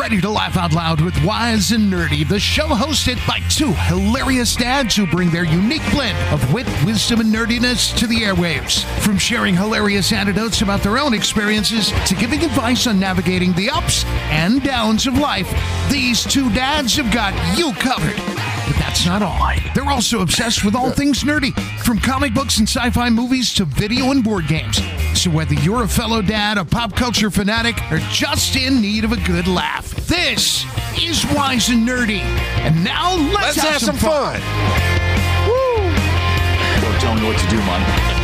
ready to laugh out loud with Wise and Nerdy, the show hosted by two hilarious dads who bring their unique blend of wit, wisdom, and nerdiness to the airwaves. From sharing hilarious anecdotes about their own experiences to giving advice on navigating the ups and downs of life, these two dads have got you covered. But that's not all. They're also obsessed with all things nerdy, from comic books and sci-fi movies to video and board games. So whether you're a fellow dad, a pop culture fanatic, or just in need of a good laugh, this is Wise and Nerdy. And now let's have some fun. Woo! Don't tell me what to do, man.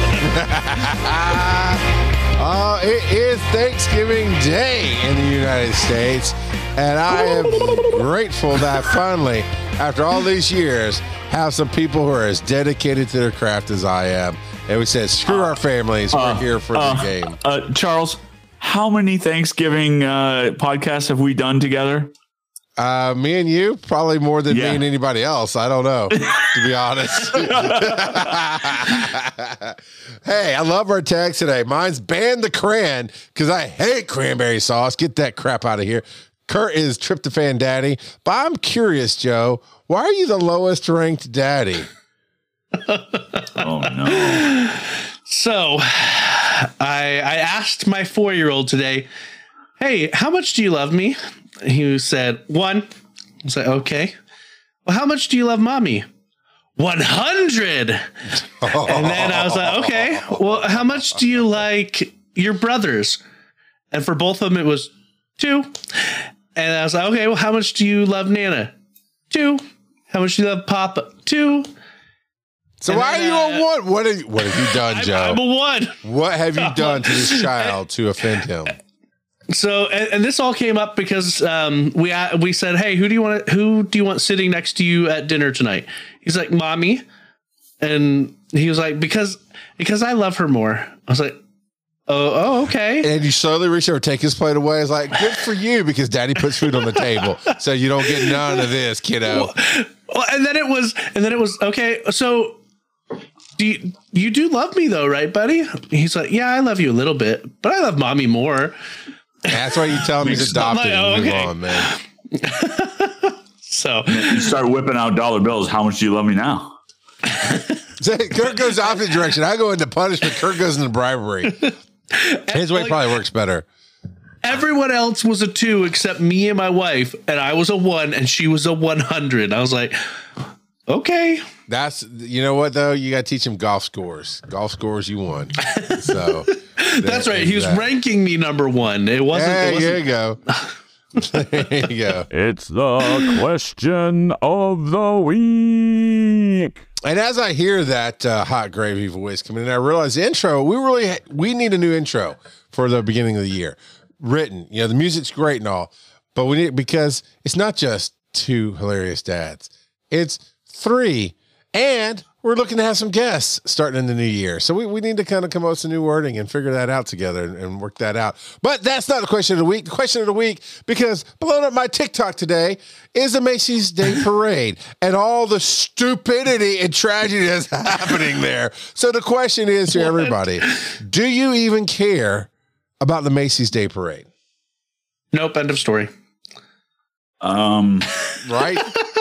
It is Thanksgiving Day in the United States, and I am grateful that finally, after all these years, have some people who are as dedicated to their craft as I am. And we said, screw our families, we're here for the game. Charles, how many Thanksgiving podcasts have we done together? Me and you, probably more than me and anybody else. I don't know, to be honest. Hey, I love our tag today. Mine's Ban the Cran, because I hate cranberry sauce. Get that crap out of here. Kurt is Tryptophan Daddy. But I'm curious, Joe, why are you the lowest ranked daddy? Oh, no. So I asked my 4-year-old today, hey, how much do you love me? He said, 1. I was like, okay. Well, how much do you love mommy? 100. And then I was like, okay. Well, how much do you like your brothers? And for both of them, it was 2. And I was like, okay, well, how much do you love Nana? 2. How much do you love Papa? 2. So why are you a 1? What have you done, Joe? I'm a 1. What have you done to this child to offend him? So, and this all came up because we said, hey, who do you want sitting next to you at dinner tonight? He's like, mommy. And he was like, because I love her more. I was like, oh, okay. And you slowly reach over, take his plate away. It's like, good for you, because daddy puts food on the table. So you don't get none of this, kiddo. Well, and then it was okay. So you do love me though, right, buddy? He's like, yeah, I love you a little bit, but I love mommy more. That's why you tell him he's adopted and move on, man. So you start whipping out dollar bills. How much do you love me now? Kurt goes the opposite direction. I go into punishment. Kurt goes into bribery. His way probably works better. Everyone else was a 2 except me and my wife, and I was a 1 and she was a 100. I was like, okay. You know what though? You got to teach him golf scores. Golf scores, you won. So that's right. He was ranking me number 1. It wasn't. There you go. There you go. It's the question of the week. And as I hear that hot gravy voice coming in, I realize the intro. We need a new intro for the beginning of the year. Written, the music's great and all, but we need, because it's not just 2 hilarious dads. It's 3, and we're looking to have some guests starting in the new year. So we need to kind of come up with some new wording and figure that out together and work that out. But that's not the question of the week. The question of the week, because blowing up my TikTok today, is the Macy's Day Parade and all the stupidity and tragedy that's happening there. So the question is to everybody, do you even care about the Macy's Day Parade? Nope. End of story. Right?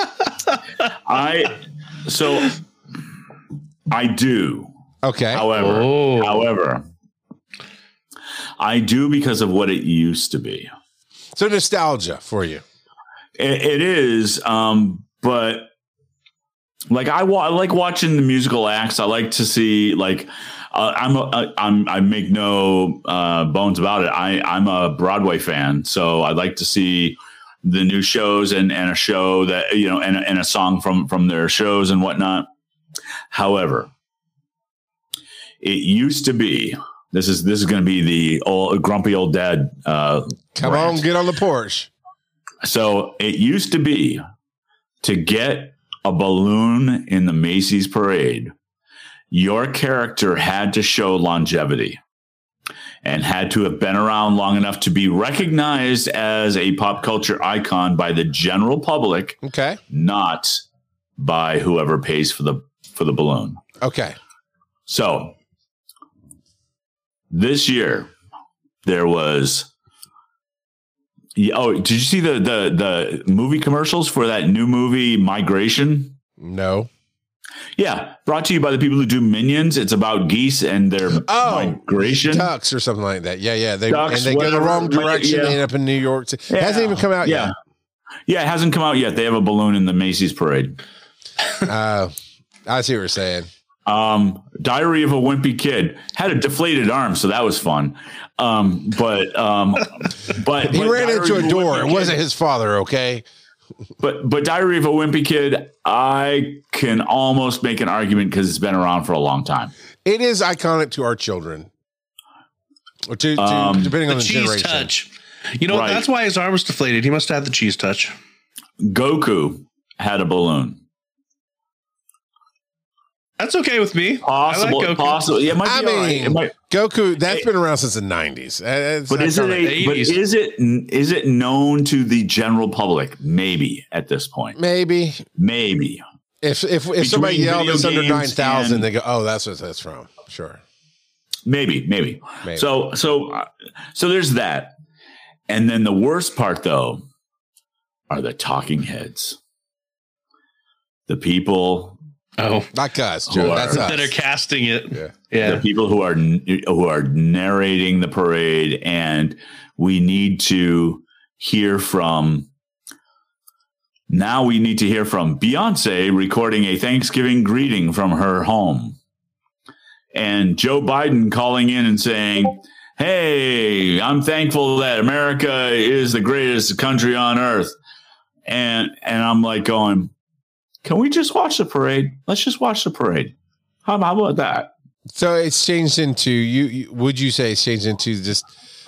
I do. Okay. However, I do because of what it used to be. So nostalgia for you. It is, but like I like watching the musical acts. I like to see I make no bones about it. I'm a Broadway fan, so I like to see the new shows and a show that and a song from their shows and whatnot. However, it used to be. This is going to be the old grumpy old dad. Come on, get on the porch. So it used to be to get a balloon in the Macy's parade, your character had to show longevity and had to have been around long enough to be recognized as a pop culture icon by the general public. Okay. Not by whoever pays for the balloon. Okay. So this year there was Yeah. Oh, did you see the movie commercials for that new movie Migration? No. Yeah, brought to you by the people who do Minions. It's about geese and their migration. Ducks or something like that. Yeah. They Ducks, go the whatever. wrong direction. Yeah. They end up in New York. It hasn't even come out yet. Yeah, it hasn't come out yet. They have a balloon in the Macy's parade. I see what you're saying. Diary of a Wimpy Kid had a deflated arm, so that was fun. But he ran into a door. It wasn't his father, okay? But Diary of a Wimpy Kid, I can almost make an argument because it's been around for a long time. It is iconic to our children. Or to depending on the cheese generation. touch. You know, that's why his arm was deflated. He must have had the cheese touch. Goku had a balloon. That's okay with me. Possible. Yeah, it might be Goku, that's been around since the 90s. But is it known to the general public? Maybe at this point. Maybe. If somebody yelled it's under 9,000, they go, oh, that's what that's from. Sure. Maybe. So there's that. And then the worst part, though, are the talking heads. The people. Oh, not us, Joe. That's us. That are casting it. Yeah. The people who are narrating the parade, and we need to hear from. Now we need to hear from Beyonce recording a Thanksgiving greeting from her home, and Joe Biden calling in and saying, "Hey, I'm thankful that America is the greatest country on earth," and I'm like going, can we just watch the parade? Let's just watch the parade. How about that? So it's changed into would you say it's changed into just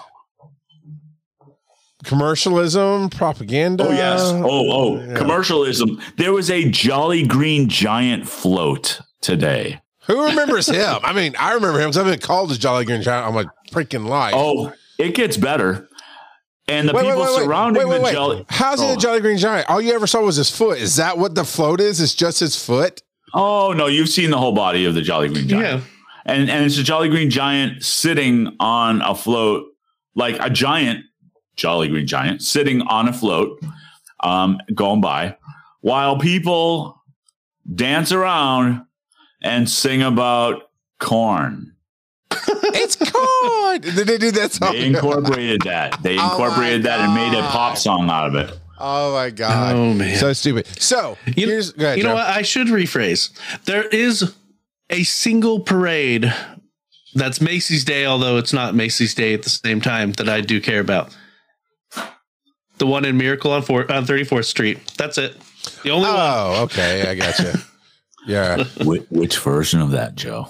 commercialism, propaganda? Oh, yes. Commercialism. There was a Jolly Green Giant float today. Who remembers him? I mean, I remember him because I've been called as Jolly Green Giant all my freaking life. Oh, it gets better. And the people surrounding the Jolly... How's it a Jolly Green Giant? All you ever saw was his foot. Is that what the float is? It's just his foot? Oh, no. You've seen the whole body of the Jolly Green Giant. Yeah. And it's a Jolly Green Giant sitting on a float, like a giant Jolly Green Giant sitting on a float, going by, while people dance around and sing about corn. It's corn. Did they do that song? They incorporated that. And made a pop song out of it. Oh my God. Oh man. So stupid. So you know what? I should rephrase. There is a single parade that's Macy's Day, although it's not Macy's Day at the same time, that I do care about. The one in Miracle on 34th Street. That's it. The only one. Oh, okay. I got you. Yeah. Which version of that, Joe?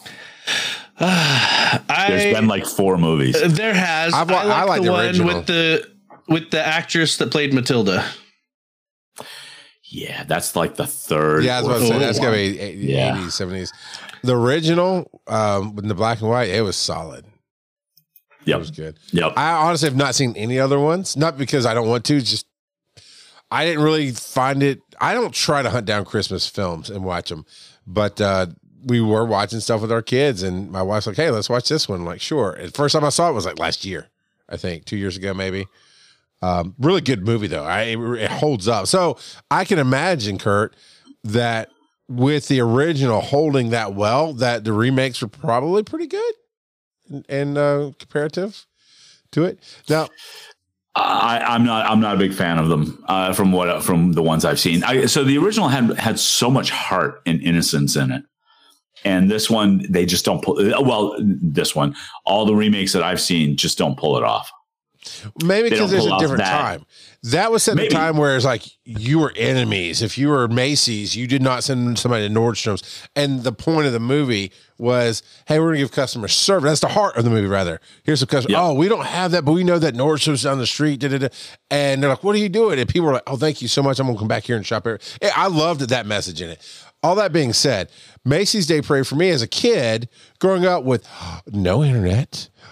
There's been like 4 movies. There has. I like the one original. with the actress that played Matilda. Yeah, that's like the third. Yeah, I was about to say that's gonna be 80s, 70s. The original, with the black and white, it was solid. Yep. It was good. Yep. I honestly have not seen any other ones. Not because I don't want to, just I didn't really find it. I don't try to hunt down Christmas films and watch them, but we were watching stuff with our kids, and my wife's like, "Hey, let's watch this one." I'm like, sure. The first time I saw it was like last year, I think 2 years ago, maybe. Really good movie though. It holds up. So I can imagine, Kurt, that with the original holding that well, that the remakes were probably pretty good and comparative to it. Now, I'm not a big fan of them from the ones I've seen. So the original had so much heart and innocence in it. And this one, they just don't pull. Well, this one, all the remakes that I've seen just don't pull it off. Maybe because there's a different time. That was set in a time where it's like you were enemies. If you were Macy's, you did not send somebody to Nordstrom's. And the point of the movie was, hey, we're going to give customer service. That's the heart of the movie, rather. Here's some customer. Yep. Oh, we don't have that, but we know that Nordstrom's down the street. Da, da, da. And they're like, what are you doing? And people are like, oh, thank you so much. I'm going to come back here and shop. I loved that message in it. All that being said, Macy's Day Parade for me as a kid, growing up with no internet,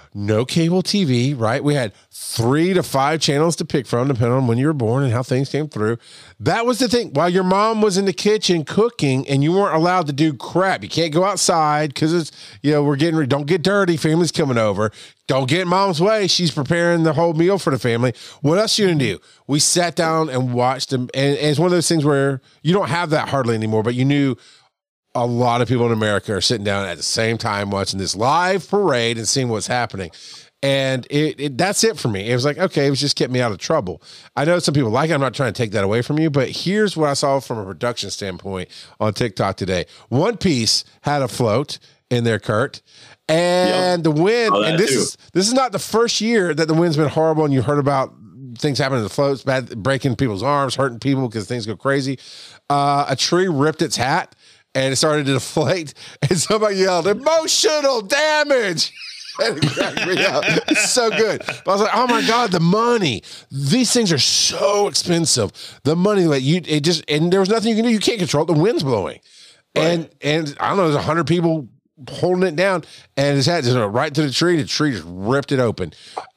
no cable TV, right? We had 3 to 5 channels to pick from, depending on when you were born and how things came through. That was the thing. While your mom was in the kitchen cooking and you weren't allowed to do crap, you can't go outside because it's, we're getting, don't get dirty. Family's coming over. Don't get in mom's way. She's preparing the whole meal for the family. What else are you going to do? We sat down and watched them. And it's one of those things where you don't have that hardly anymore, but you knew a lot of people in America are sitting down at the same time watching this live parade and seeing what's happening. And that's it for me. It was like, okay, it was just getting me out of trouble. I know some people like it. I'm not trying to take that away from you, but here's what I saw from a production standpoint on TikTok today. One Piece had a float in their Kurt, and the wind. And this is not the first year that the wind's been horrible, and you heard about things happening to the floats, bad, breaking people's arms, hurting people because things go crazy. A tree ripped its hat, and it started to deflate, and somebody yelled, "Emotional damage." And it cracked me up. It's so good. But I was like, oh my God, the money. These things are so expensive. The money, like and there was nothing you can do. You can't control it. The wind's blowing. Right. And I don't know, there's 100 people holding it down, and his hat just went right to the tree. The tree just ripped it open.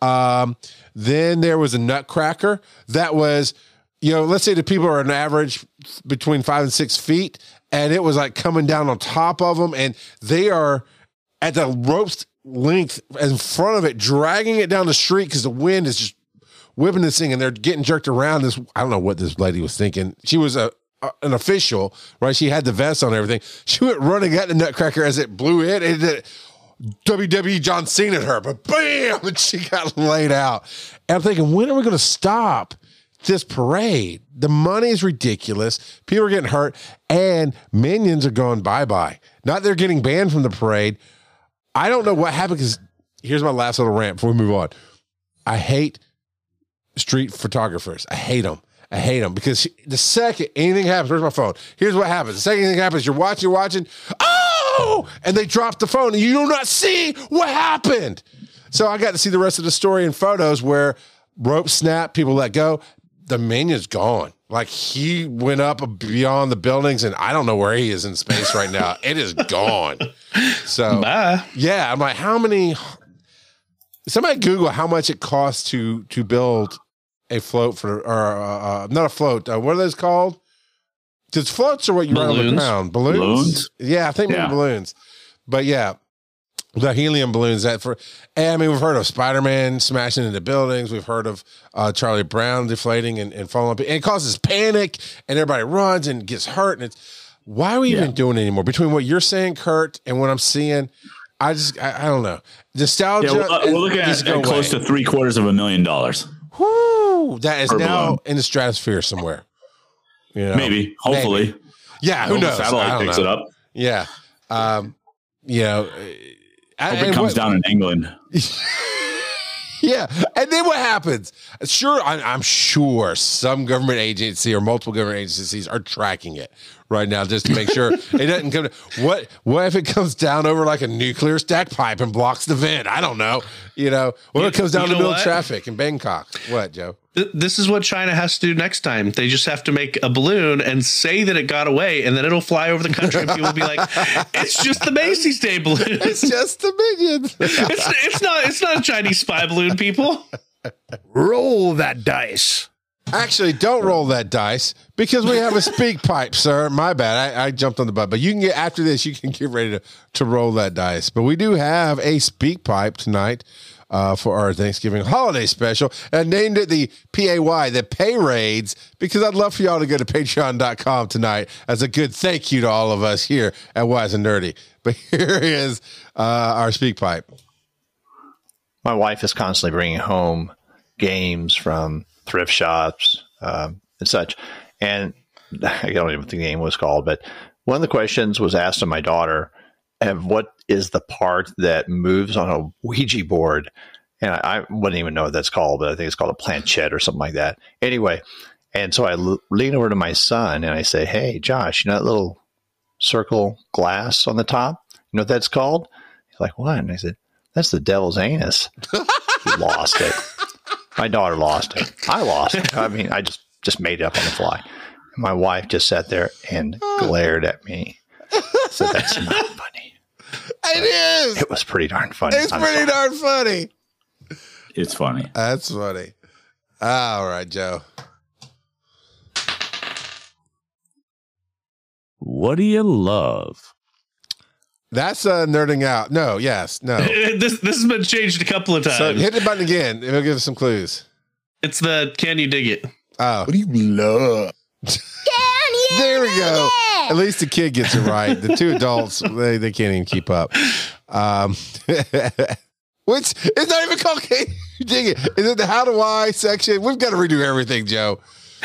Then there was a nutcracker that was, let's say the people are an average between 5 and 6 feet, and it was like coming down on top of them, and they are at the rope's length in front of it, dragging it down the street because the wind is just whipping this thing, and they're getting jerked around. I don't know what this lady was thinking. She was an official, right? She had the vest on and everything. She went running at the nutcracker as it blew in, and WWE John Cena'd her, but bam, and she got laid out. And I'm thinking, when are we going to stop this parade? The money is ridiculous. People are getting hurt, and minions are going bye-bye. Not they're getting banned from the parade. I don't know what happened, because here's my last little rant before we move on. I hate street photographers. I hate them. Because the second anything happens, where's my phone? Here's what happens. The second anything happens, you're watching, oh, and they drop the phone, and you do not see what happened. So I got to see the rest of the story in photos where rope snapped, people let go. The minion's gone. Like, he went up beyond the buildings, and I don't know where he is in space right now. It is gone. So, yeah, I'm like, somebody Google how much it costs to build a float not a float. What are those called? Because floats are what you run on the ground. Balloons? Yeah, I think maybe balloons. But yeah, the helium balloons we've heard of Spider-Man smashing into buildings. We've heard of Charlie Brown deflating and falling up. And it causes panic, and everybody runs and gets hurt. And why are we even doing it anymore? Between what you're saying, Kurt, and what I'm seeing, I don't know. Nostalgia. Yeah, we're looking at close to $750,000. Whoo, that is now in the stratosphere somewhere. Maybe, hopefully. Maybe. Yeah, who knows? Satellite picks it up. Yeah. Hope it comes down in England. Yeah. And then what happens? Sure, I'm sure some government agency or multiple government agencies are tracking it right now just to make sure it doesn't come to, what if it comes down over like a nuclear stack pipe and blocks the vent? I don't know. What if it comes down the middle of traffic in Bangkok? What, Joe? This is what China has to do next time. They just have to make a balloon and say that it got away, and then it'll fly over the country, and people will be like, "It's just the Macy's Day balloon. It's just the minions. It's not a Chinese spy balloon, people." Roll that dice. Actually, don't roll that dice, because we have a speak pipe, sir. My bad. I jumped on the button, but you can get after this. You can get ready to roll that dice. But we do have a speak pipe tonight. For our Thanksgiving holiday special, and named it the PAY, the Pay Raids, because I'd love for y'all to go to patreon.com tonight as a good thank you to all of us here at Wise and Nerdy. But here is our speak pipe. My wife is constantly bringing home games from thrift shops and such, and I don't even think the game was called, but one of the questions was asked of my daughter, what is the part that moves on a Ouija board? And I wouldn't even know what that's called, but I think it's called a planchette or something like that. Anyway, and so I lean over to my son and I say, "Hey, Josh, that little circle glass on the top? You know what that's called?" He's like, "What?" And I said, "That's the devil's anus." He lost it. My daughter lost it. I lost it. I mean, I just made it up on the fly. My wife just sat there and glared at me. So that's not funny. It is. It was pretty darn funny. It's pretty darn funny. It's funny. That's funny. All right, Joe. What do you love? That's nerding out. No, yes, no. This has been changed a couple of times. So hit the button again. It'll give us some clues. It's the can you dig it? Oh, What do you love? there we go. At least the kid gets it right. The two adults, they can't even keep up. Which it's not even called Can You Dig It? Is it the How Do I section? We've got to redo everything, Joe.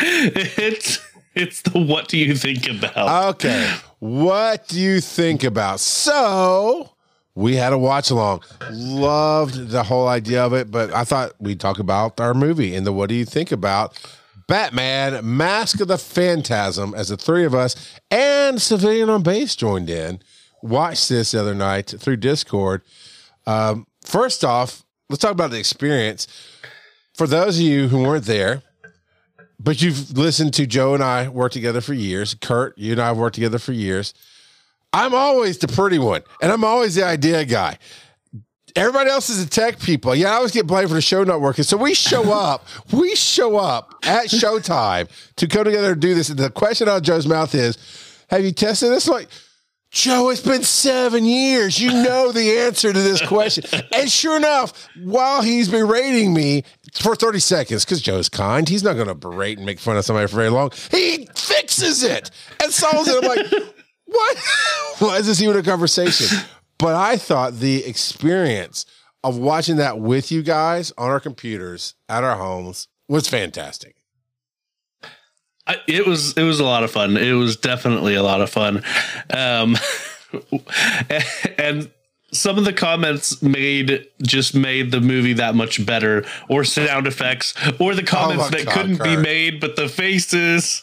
It's the what do you think about? Okay. What do you think about? So we had a watch along. Loved the whole idea of it, but I thought we'd talk about our movie and the what do you think about Batman Mask of the Phantasm, as the three of us and Civilian on Base joined in. Watched this the other night through Discord. First off, let's talk about the experience. For those of you who weren't there, but you've listened to Joe and I work together for years. Kurt, you and I have worked together for years. I'm always the pretty one, and I'm always the idea guy. Everybody else is the tech people. Yeah, I always get blamed for the show not working. So we show up at showtime to come together and do this. And the question out of Joe's mouth is, have you tested this? Like, Joe, it's been 7 years. You know the answer to this question. And sure enough, while he's berating me for 30 seconds, because Joe's kind, he's not going to berate and make fun of somebody for very long. He fixes it and solves it. I'm like, what? Why is this even a conversation? But I thought the experience of watching that with you guys on our computers at our homes was fantastic. It was a lot of fun. It was definitely a lot of fun. And some of the comments made the movie that much better, or sound effects, or the comments that couldn't be made, but the faces.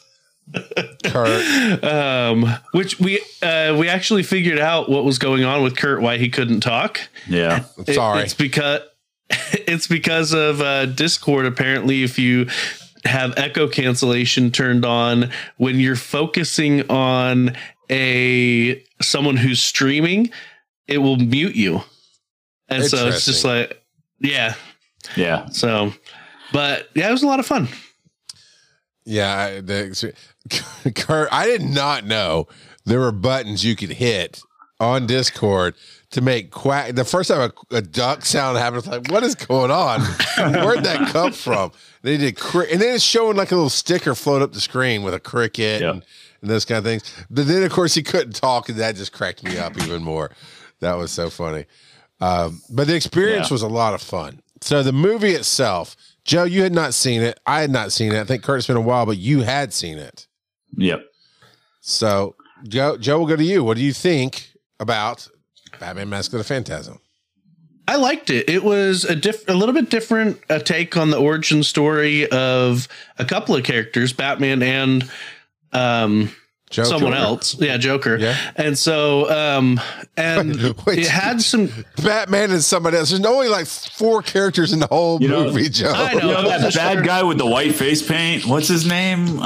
Kurt. Which we actually figured out what was going on with Kurt, why he couldn't talk. Yeah. Sorry. It's because of Discord. Apparently, if you have echo cancellation turned on when you're focusing on someone who's streaming, it will mute you. And so it's just like, yeah. So, but yeah, it was a lot of fun. Yeah. Kurt, I did not know there were buttons you could hit on Discord to make quack. The first time a duck sound happened, it's like, what is going on? Where'd that come from? They did, and then it's showing like a little sticker float up the screen with a cricket and those kind of things. But then, of course, he couldn't talk, and that just cracked me up even more. That was so funny. But the experience was a lot of fun. So the movie itself, Joe, you had not seen it. I had not seen it. I think Kurt, it's been a while, but you had seen it. Yep. So Joe, we'll go to you. What do you think about Batman Mask of the Phantasm? I liked it. It was a little bit different take on the origin story of a couple of characters, Batman and someone else. Yeah, Joker. Yeah. And so it had some Batman and somebody else. There's only like 4 characters in the whole movie, Joe. I know. You know that bad guy with the white face paint? What's his name?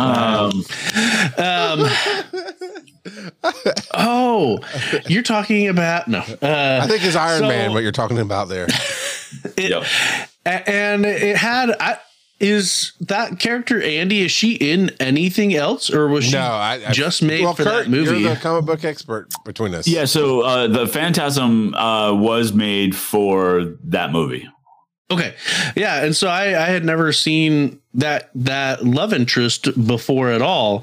Oh, you're talking about I think it's Iron Man what you're talking about there. And it had is that character Andy, is she in anything else, or was she just made for Kurt, that movie? You're the comic book expert between us. Yeah, so the Phantasm was made for that movie. Okay. Yeah, and so I had never seen that love interest before at all.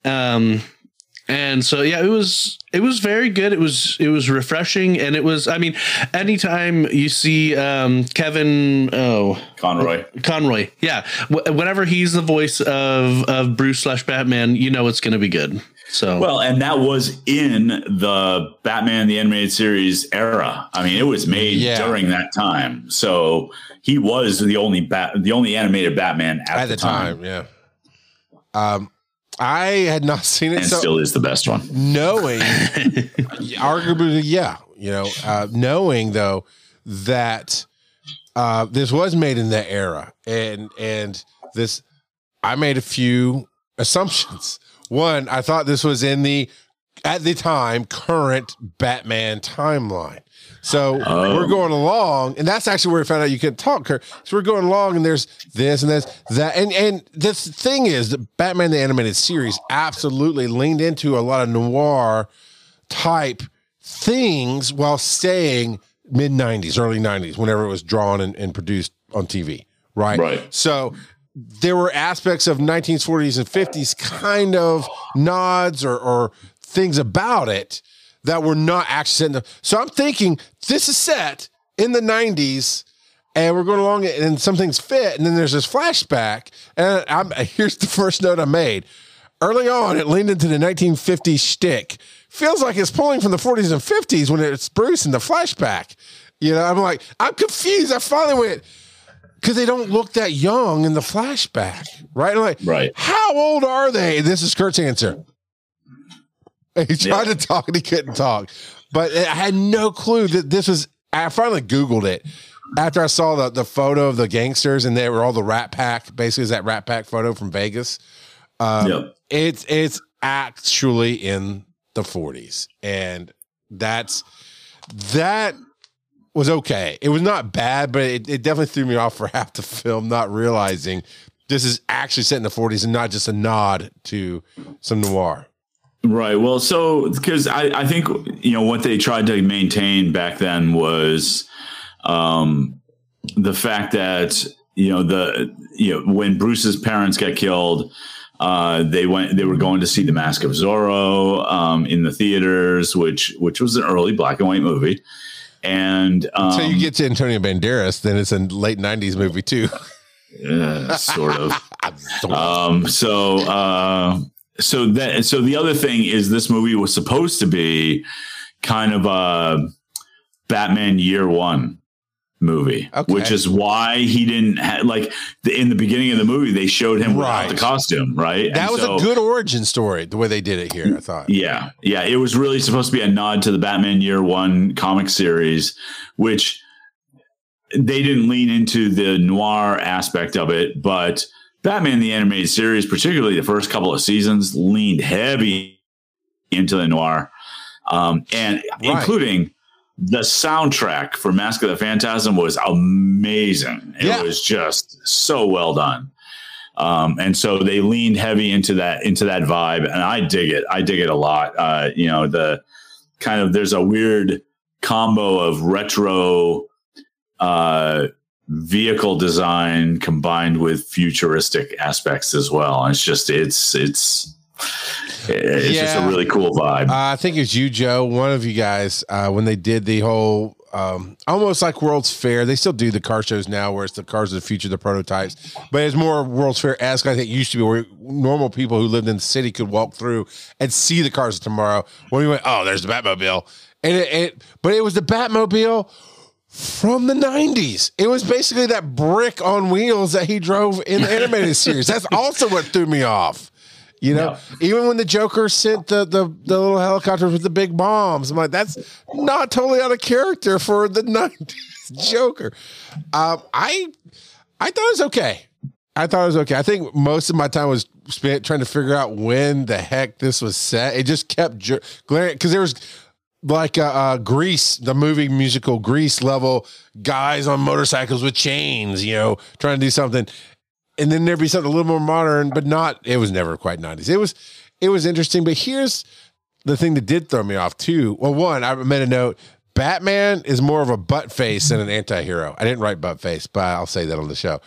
And so, yeah, it was very good. It was refreshing. And it was, I mean, anytime you see Kevin Conroy. Yeah. Whenever he's the voice of Bruce / Batman, you know, it's going to be good. So, well, and that was in the Batman, the animated series era. I mean, it was made during that time. So he was the only animated Batman at the time. Yeah. I had not seen it, and still is the best one. Knowing, arguably, knowing though that this was made in that era, and this, I made a few assumptions. One, I thought this was in the at the time, current Batman timeline. So we're going along, and that's actually where we found out you couldn't talk, Kurt. So we're going along, and there's this and there's that. And this thing is that Batman the Animated Series absolutely leaned into a lot of noir type things while staying mid-90s, early 90s, whenever it was drawn and produced on TV, right? Right. So there were aspects of 1940s and 50s kind of nods or things about it that were not actually set. So I'm thinking this is set in the 90s and we're going along and some things fit. And then there's this flashback. And here's the first note I made. Early on, it leaned into the 1950s shtick. Feels like it's pulling from the 40s and 50s when it's Bruce in the flashback. You know, I'm like, I'm confused. I finally went, because they don't look that young in the flashback, right? I'm like, right. How old are they? This is Kurt's answer. He tried to talk and he couldn't talk. But I had no clue that this was, I finally Googled it after I saw the photo of the gangsters and they were all the Rat Pack. Basically, is that Rat Pack photo from Vegas. It's actually in the 40s. And that was okay. It was not bad, but it definitely threw me off for half the film, not realizing this is actually set in the 40s and not just a nod to some noir. Right. Well, so because I think, you know, what they tried to maintain back then was the fact that, when Bruce's parents got killed, they were going to see The Mask of Zorro in the theaters, which was an early black and white movie. And so you get to Antonio Banderas, then it's a late 90s movie too. Sort of. So the other thing is this movie was supposed to be kind of a Batman Year One movie, which is why he didn't in the beginning of the movie, they showed him without the costume, right? That was a good origin story, the way they did it here, I thought. Yeah. Yeah. It was really supposed to be a nod to the Batman Year One comic series, which they didn't lean into the noir aspect of it, but Batman the Animated Series, particularly the first couple of seasons, leaned heavy into the noir, including the soundtrack for Mask of the Phantasm was amazing. It was just so well done. And so they leaned heavy into that vibe, and I dig it. I dig it a lot. The kind of, there's a weird combo of retro vehicle design combined with futuristic aspects as well. And it's just just a really cool vibe. I think it's you, Joe, one of you guys, when they did the whole almost like World's Fair. They still do the car shows now where it's the cars of the future, the prototypes, but it's more World's Fair-esque. I think it used to be where normal people who lived in the city could walk through and see the cars of tomorrow. When we went, oh, there's the Batmobile. But it was the Batmobile from the 90s. It was basically that brick on wheels that he drove in the animated series. That's also what threw me off. Even when the Joker sent the little helicopters with the big bombs, I'm like, that's not totally out of character for the 90s Joker. I thought it was okay. I think most of my time was spent trying to figure out when the heck this was set. It just kept glaring because there was like Grease, the movie musical Grease level guys on motorcycles with chains, trying to do something. And then there'd be something a little more modern, but it was never quite 90s. It was interesting, but here's the thing that did throw me off too. Well, one, I made a note. Batman is more of a butt face than an anti-hero. I didn't write butt face, but I'll say that on the show.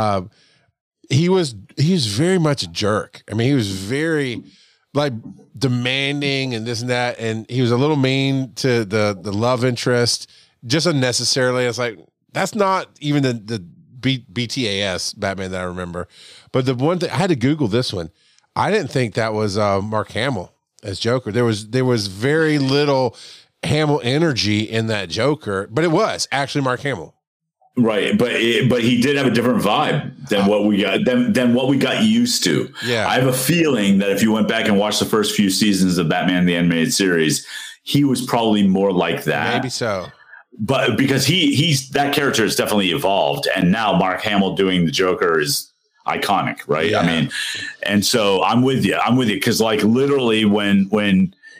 He was very much a jerk. I mean, he was very demanding and this and that. And he was a little mean to the love interest, just unnecessarily. I was like, that's not even the BTAS Batman that I remember. But the one thing I had to Google this one. I didn't think that was Mark Hamill as Joker. There was very little Hamill energy in that Joker, but it was actually Mark Hamill. Right, but he did have a different vibe than what we got used to. Yeah, I have a feeling that if you went back and watched the first few seasons of Batman the Animated Series, he was probably more like that. Maybe so. But because he's that character has definitely evolved, and now Mark Hamill doing the Joker is iconic, right? Yeah. I mean, and so I'm with you because literally when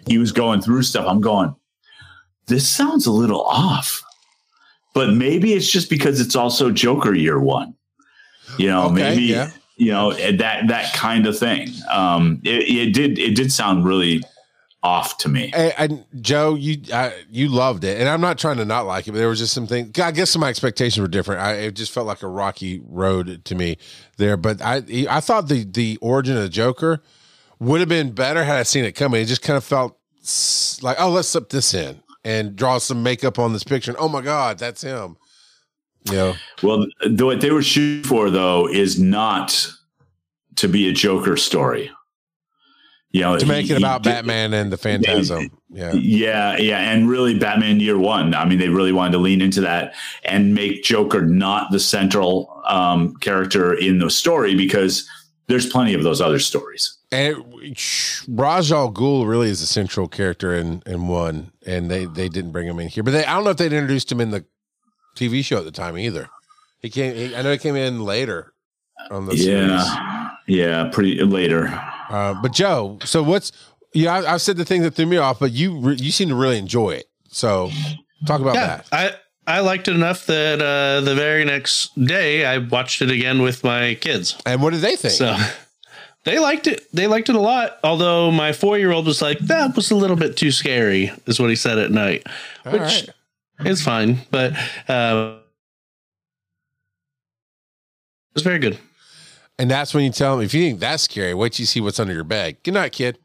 he was going through stuff, I'm going, this sounds a little off. But maybe it's just because it's also Joker year one. Maybe that kind of thing. It did sound really off to me. And Joe, you loved it, and I'm not trying to not like it, but there was just some things. I guess some of my expectations were different. It just felt like a rocky road to me there. But I thought the origin of the Joker would have been better had I seen it coming. It just kind of felt like, oh, let's slip this in and draw some makeup on this picture. And, oh my God, that's him. Well, what they were shooting for, though, is not to be a Joker story. To make it about Batman and the Phantasm. Yeah. And really Batman year one. I mean, they really wanted to lean into that and make Joker not the central character in the story, because there's plenty of those other stories. And Ra's al Ghul really is the central character in one, and they didn't bring him in here. But I don't know if they'd introduced him in the TV show at the time either. I know he came in later on the series. Yeah, pretty later. But Joe, so I've said the things that threw me off, but you seem to really enjoy it. So talk about that. I liked it enough that the very next day I watched it again with my kids. And what did they think? So they liked it. They liked it a lot. Although my 4-year-old was like, that was a little bit too scary, is what he said at night, which is fine. But it was very good. And that's when you tell them, if you think that's scary, wait till you see what's under your bed. Good night, kid.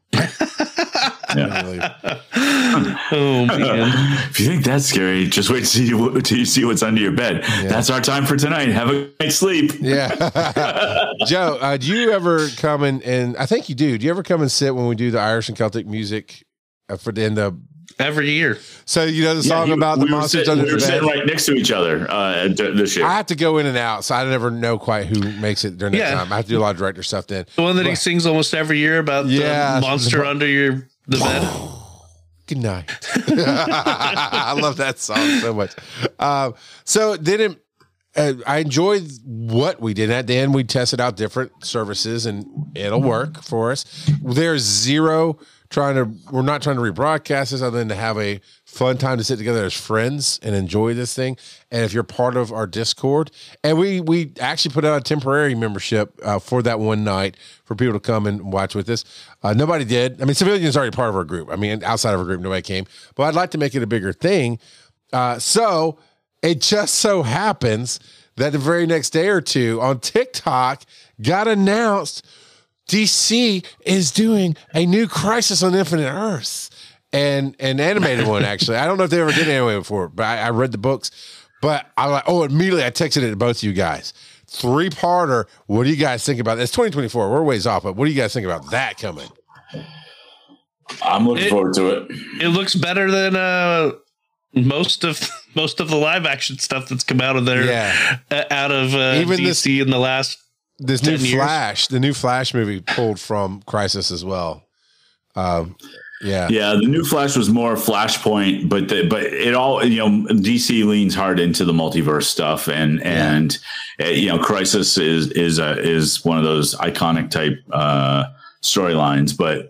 Oh man! If you think that's scary, just wait till you see what's under your bed. Yeah. That's our time for tonight. Have a good night's sleep. Yeah. Joe, do you ever come and I think you do. Do you ever come and sit when we do the Irish and Celtic music for the end of every year? So the song about the monsters under the bed. We were sitting right next to each other this year. I have to go in and out, so I never know quite who makes it during that time. I have to do a lot of director stuff then. The one that he sings almost every year about the monster under the bed. Good night. I love that song so much. So then I enjoyed what we did. At the end, we tested out different services, and it'll work for us. There's we're not trying to rebroadcast this other than to have a fun time to sit together as friends and enjoy this thing. And if you're part of our Discord, and we actually put out a temporary membership for that one night for people to come and watch with us. Nobody did. I mean, Civilian is already part of our group. I mean, outside of our group, nobody came. But I'd like to make it a bigger thing. So it just so happens that the very next day or two on TikTok got announced DC is doing a new Crisis on Infinite Earths, and an animated one, actually. I don't know if they ever did an animated before, but I read the books. But I'm like, immediately I texted it to both of you guys. 3-parter. What do you guys think about this? It's 2024. We're ways off, but what do you guys think about that coming? I'm looking forward to it. It looks better than most of the live action stuff that's come out of there. Yeah. Out of even DC in the last. This new Flash, the new Flash movie pulled from Crisis as well. Yeah, the new Flash was more Flashpoint, but it all DC leans hard into the multiverse stuff, and Crisis is one of those iconic type storylines. But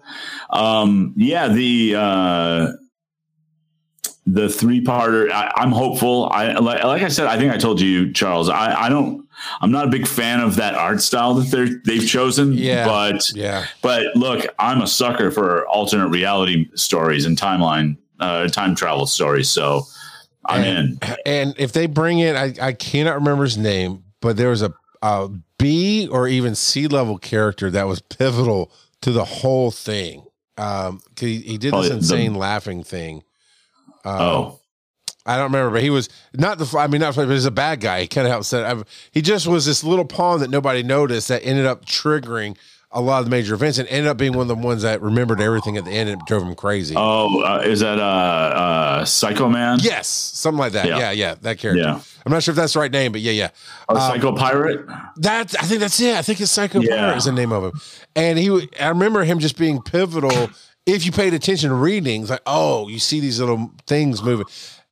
the 3-parter, I'm hopeful. Like I said, I think I told you, Charles, I'm not a big fan of that art style that they've chosen. But look, I'm a sucker for alternate reality stories and time travel stories. So I'm in. And if they bring in, I cannot remember his name, but there was a B or even C level character that was pivotal to the whole thing. He did this insane laughing thing. I don't remember, but he was not but he was a bad guy. He kind of helped set it. He just was this little pawn that nobody noticed that ended up triggering a lot of the major events and ended up being one of the ones that remembered everything at the end and it drove him crazy. Is that Psycho Man? Yes, something like that. Yeah, that character. Yeah. I'm not sure if that's the right name, but yeah. Psycho Pirate? I think that's it. I think it's Psycho Pirate is the name of him. And I remember him just being pivotal. If you paid attention to readings, like, you see these little things moving.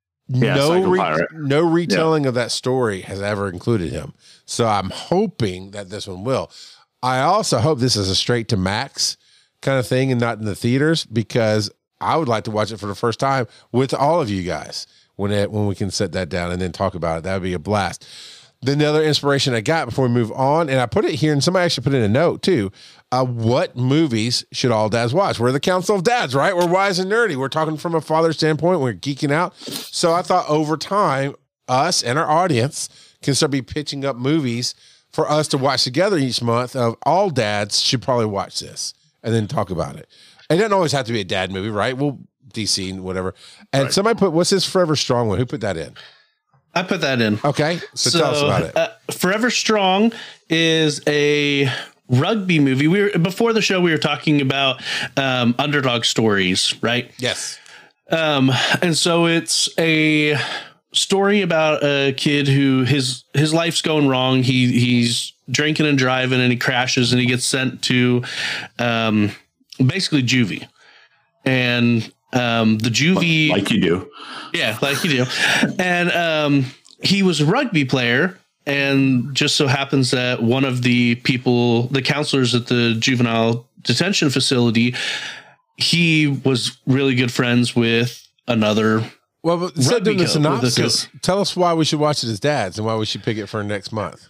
No retelling of that story has ever included him. So I'm hoping that this one will. I also hope this is a straight to Max kind of thing and not in the theaters, because I would like to watch it for the first time with all of you guys when we can set that down and then talk about it. That would be a blast. Then the other inspiration I got before we move on, and I put it here, and somebody actually put in a note too. What movies should all dads watch? We're the Council of Dads, right? We're wise and nerdy. We're talking from a father standpoint. We're geeking out. So I thought over time, us and our audience can start be pitching up movies for us to watch together each month. Of all dads should probably watch this and then talk about it. It doesn't always have to be a dad movie, right? We'll DC and whatever. And somebody put, what's this Forever Strong one? Who put that in? I put that in. Okay. So tell us about it. Forever Strong is a rugby movie. Before the show, we were talking about underdog stories, right? Yes. And so it's a story about a kid who his life's going wrong. He's drinking and driving, and he crashes, and he gets sent to basically juvie. And the juvie, like you do. Yeah, like you do. And he was a rugby player, and just so happens that one of the counselors at the juvenile detention facility, he was really good friends with another. Well, but instead of doing the synopsis, coach. Tell us why we should watch it as dads and why we should pick it for next month.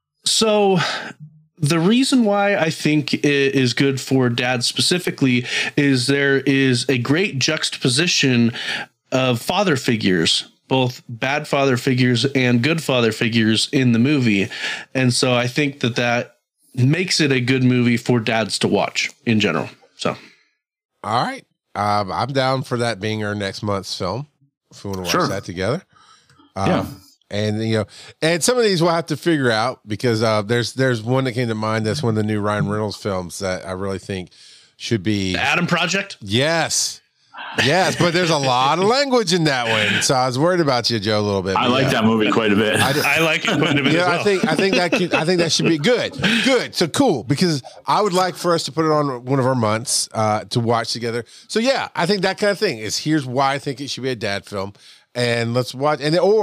So the reason why I think it is good for dads specifically is there is a great juxtaposition of father figures, both bad father figures and good father figures in the movie. And so I think that makes it a good movie for dads to watch in general. So, all right. I'm down for that being our next month's film. If we want to watch that together. Yeah. And, and some of these we'll have to figure out because there's one that came to mind. That's one of the new Ryan Reynolds films that I really think should be The Adam Project. Yes. Yes. But there's a lot of language in that one. So I was worried about you, Joe, a little bit. I like that movie quite a bit. I like it quite a bit. Yeah, as well. I think that should be good. Good. So cool. Because I would like for us to put it on one of our months to watch together. So yeah, I think that kind of thing is here's why I think it should be a dad film. And let's watch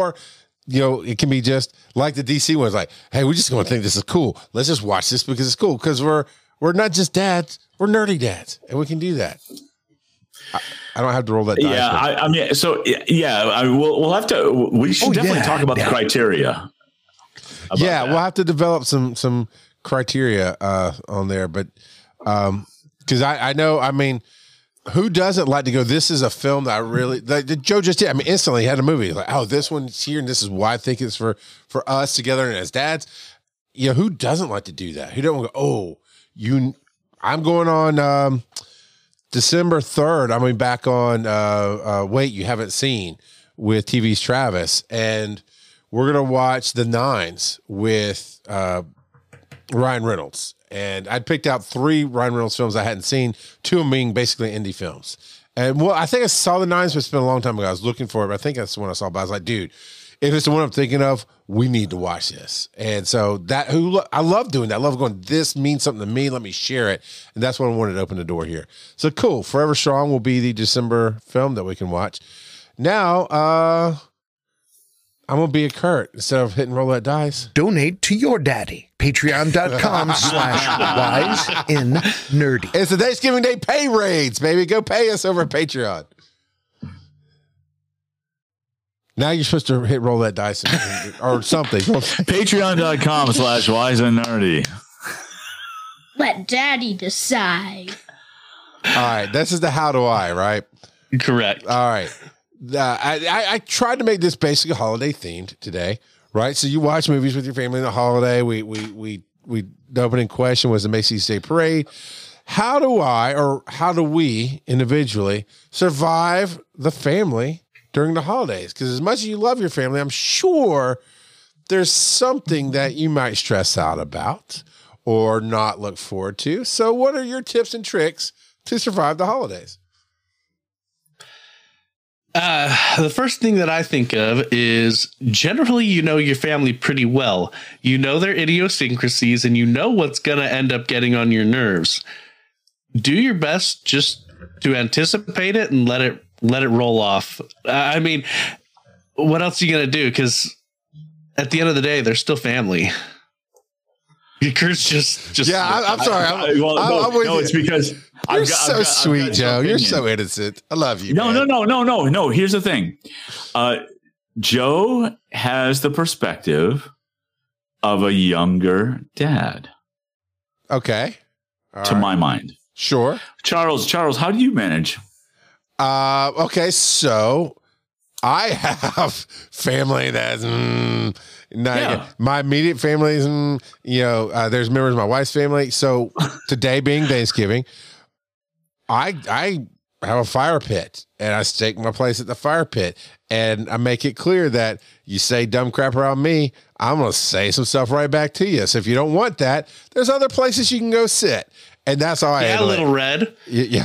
it can be just like the DC one's like, hey, we're just going to think this is cool. Let's just watch this because it's cool. Because we're not just dads, we're nerdy dads, and we can do that. I don't have to roll that dice. Yeah, we'll have to. We should definitely talk about the criteria. We'll have to develop some criteria on there, but because I know, I mean. Who doesn't like to go, this is a film that I really like Joe just did. I mean, instantly had a movie like, oh, this one's here and this is why I think it's for us together and as dads. Who doesn't like to do that? Who don't go, I'm going on December 3rd. I'm going back on Wait You Haven't Seen with TV's Travis. And we're going to watch The Nines with Ryan Reynolds. And I'd picked out 3 Ryan Reynolds films I hadn't seen, 2 of them being basically indie films. And I think I saw The Nines, but it's been a long time ago. I was looking for it, but I think that's the one I saw. But I was like, dude, if it's the one I'm thinking of, we need to watch this. And so I love doing that. I love going, this means something to me. Let me share it. And that's what I wanted to open the door here. So cool. Forever Strong will be the December film that we can watch. Now, I'm going to be a Kurt instead of hitting roll that dice. Donate to your daddy. Patreon.com/wiseandnerdy. It's the Thanksgiving Day pay raids, baby. Go pay us over at Patreon. Now you're supposed to hit roll that dice or something. Patreon.com/wiseandnerdy. Let daddy decide. All right. This is the how do I, right? Correct. All right. I tried to make this basically holiday themed today, right? So you watch movies with your family on the holiday. The opening question was the Macy's Day Parade. How do we individually survive the family during the holidays? Because as much as you love your family, I'm sure there's something that you might stress out about or not look forward to. So what are your tips and tricks to survive the holidays? The first thing that I think of is generally you know your family pretty well. You know their idiosyncrasies and you know what's going to end up getting on your nerves. Do your best just to anticipate it and let it roll off. I mean, what else are you going to do? Because at the end of the day, they're still family. Kurt's just. Yeah, I'm sorry. I'm with you. It's because You're so sweet, Joe. You're so innocent. I love you. No. Here's the thing. Joe has the perspective of a younger dad. Okay. To my mind. Sure. Charles, how do you manage? Okay, so I have family that's my immediate family is there's members of my wife's family. So today being Thanksgiving, I have a fire pit and I stake my place at the fire pit, and I make it clear that you say dumb crap around me, I'm going to say some stuff right back to you. So if you don't want that, there's other places you can go sit. And that's how I handle Little Red. Yeah.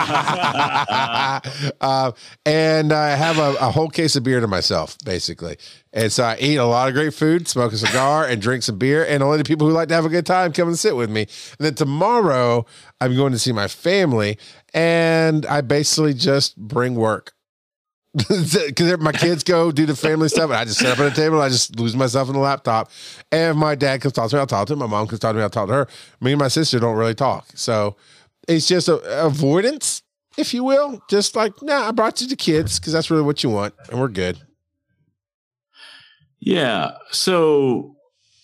And I have a whole case of beer to myself, basically. And so I eat a lot of great food, smoke a cigar, and drink some beer. And only the people who like to have a good time come and sit with me. And then tomorrow, I'm going to see my family, and I basically just bring work. Because my kids go do the family stuff, and I just sit up at the table, and I just lose myself in the laptop. And if my dad comes talk to me, I'll talk to him. My mom comes talk to me, I'll talk to her. Me and my sister don't really talk. So it's just a avoidance, if you will. Just like, I brought you the kids because that's really what you want, and we're good. Yeah. So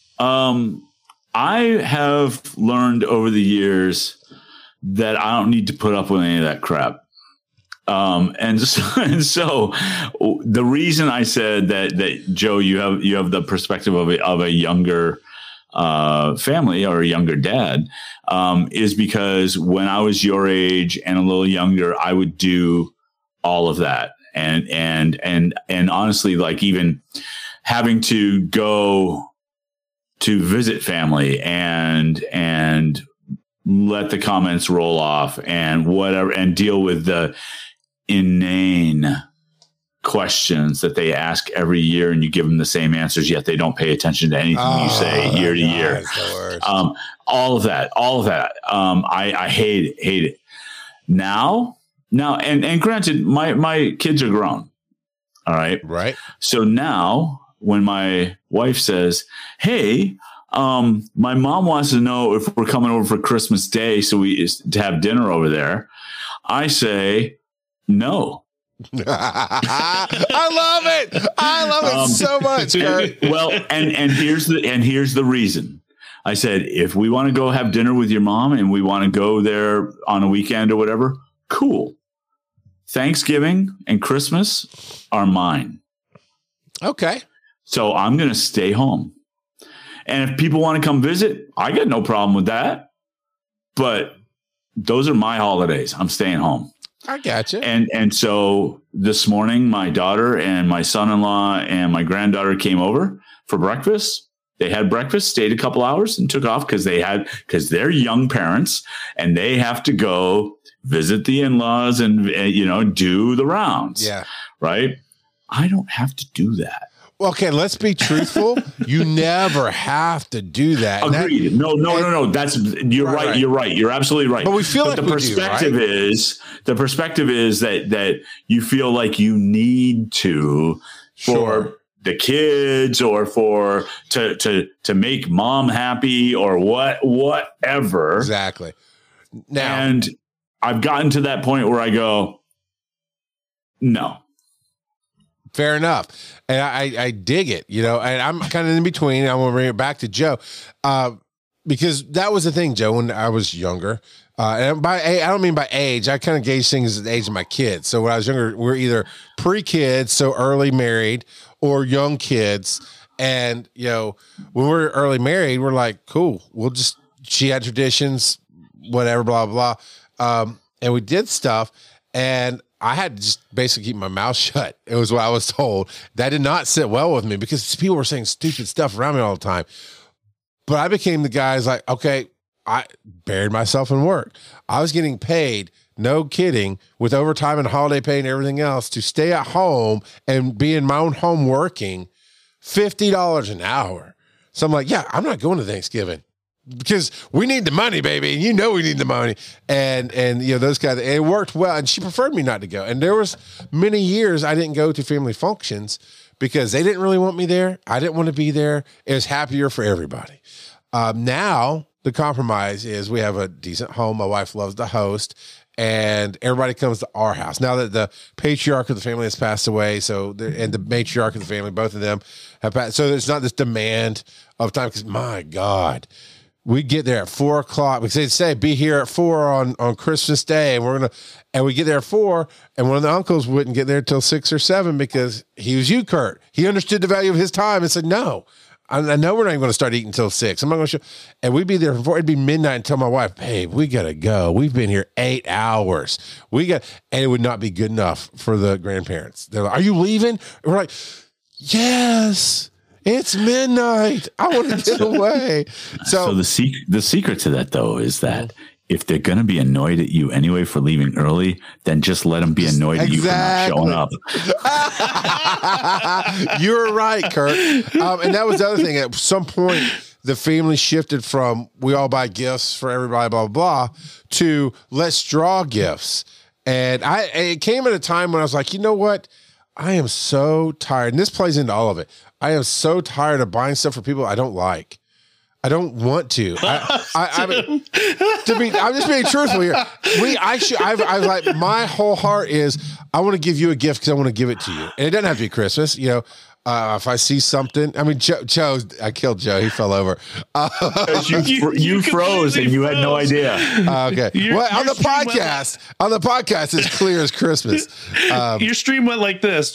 I have learned over the years that I don't need to put up with any of that crap. And so the reason I said that Joe, you have the perspective of a younger family or a younger dad, is because when I was your age and a little younger, I would do all of that. And honestly, like even having to go to visit family and let the comments roll off and whatever, and deal with the inane questions that they ask every year, and you give them the same answers, yet they don't pay attention to anything you say year to year. All of that. I hate it. Now, and granted, my kids are grown. All right. Right. So now when my wife says, "Hey, my mom wants to know if we're coming over for Christmas Day to have dinner over there," I say, "No." I love it so much, Kurt. Well, and here's the reason. I said, if we want to go have dinner with your mom and we want to go there on a weekend or whatever, cool. Thanksgiving and Christmas are mine. Okay. So I'm going to stay home. And if people want to come visit, I got no problem with that. But those are my holidays. I'm staying home. I got you. And so this morning, my daughter and my son-in-law and my granddaughter came over for breakfast. They had breakfast, stayed a couple hours, and took off because they're young parents and they have to go visit the in-laws and do the rounds. Yeah. Right. I don't have to do that. Okay, let's be truthful. You never have to do that. Agreed. No. You're right. You're right. You're absolutely right. But we feel like the perspective is that you feel like you need to for the kids or for to make mom happy or whatever. Exactly. Now, and I've gotten to that point where I go, no. Fair enough. And I dig it, and I'm kind of in between. I'm going to bring it back to Joe because that was the thing, Joe, when I was younger. And I don't mean by age. I kind of gauge things as the age of my kids. So when I was younger, we were either pre-kids, so early married, or young kids. And, when we were early married, we're like, cool. She had traditions, whatever, blah, blah. And we did stuff. And I had to just basically keep my mouth shut. It was what I was told. That did not sit well with me because people were saying stupid stuff around me all the time. But I became the guy who's like, okay, I buried myself in work. I was getting paid, no kidding, with overtime and holiday pay and everything else to stay at home and be in my own home working $50 an hour. So I'm like, yeah, I'm not going to Thanksgiving. Because we need the money, baby. And we need the money. And those guys, and it worked well. And she preferred me not to go. And there was many years I didn't go to family functions because they didn't really want me there. I didn't want to be there. It was happier for everybody. Now the compromise is we have a decent home. My wife loves to host, and everybody comes to our house. Now that the patriarch of the family has passed away, and the matriarch of the family, both of them have passed. So there's not this demand of time, because my God, we get there at 4:00. We say be here at 4 on Christmas Day, and we get there at 4, and one of the uncles wouldn't get there till 6 or 7 because he was you, Kurt. He understood the value of his time and said, "No, I know we're not even going to start eating until 6. I'm not going to show." And we'd be there before it'd be midnight and tell my wife, "Babe, we got to go. We've been here 8 hours. And it would not be good enough for the grandparents. They're like, "Are you leaving?" And we're like, "Yes, it's midnight. I want to get away." So the secret to that, though, is that if they're going to be annoyed at you anyway for leaving early, then just let them be annoyed at you for not showing up. You're right, Kurt. And that was the other thing. At some point, the family shifted from we all buy gifts for everybody, blah, blah, blah, to let's draw gifts. And it came at a time when I was like, you know what? I am so tired. And this plays into all of it. I am so tired of buying stuff for people I don't like. I don't want to. I'm just being truthful here. I've like, my whole heart is I want to give you a gift because I want to give it to you, and it doesn't have to be Christmas. If I see something, I mean, Joe, I killed Joe. He fell over. You froze and you had no idea. Okay. On the podcast, it's clear as Christmas. Your stream went like this.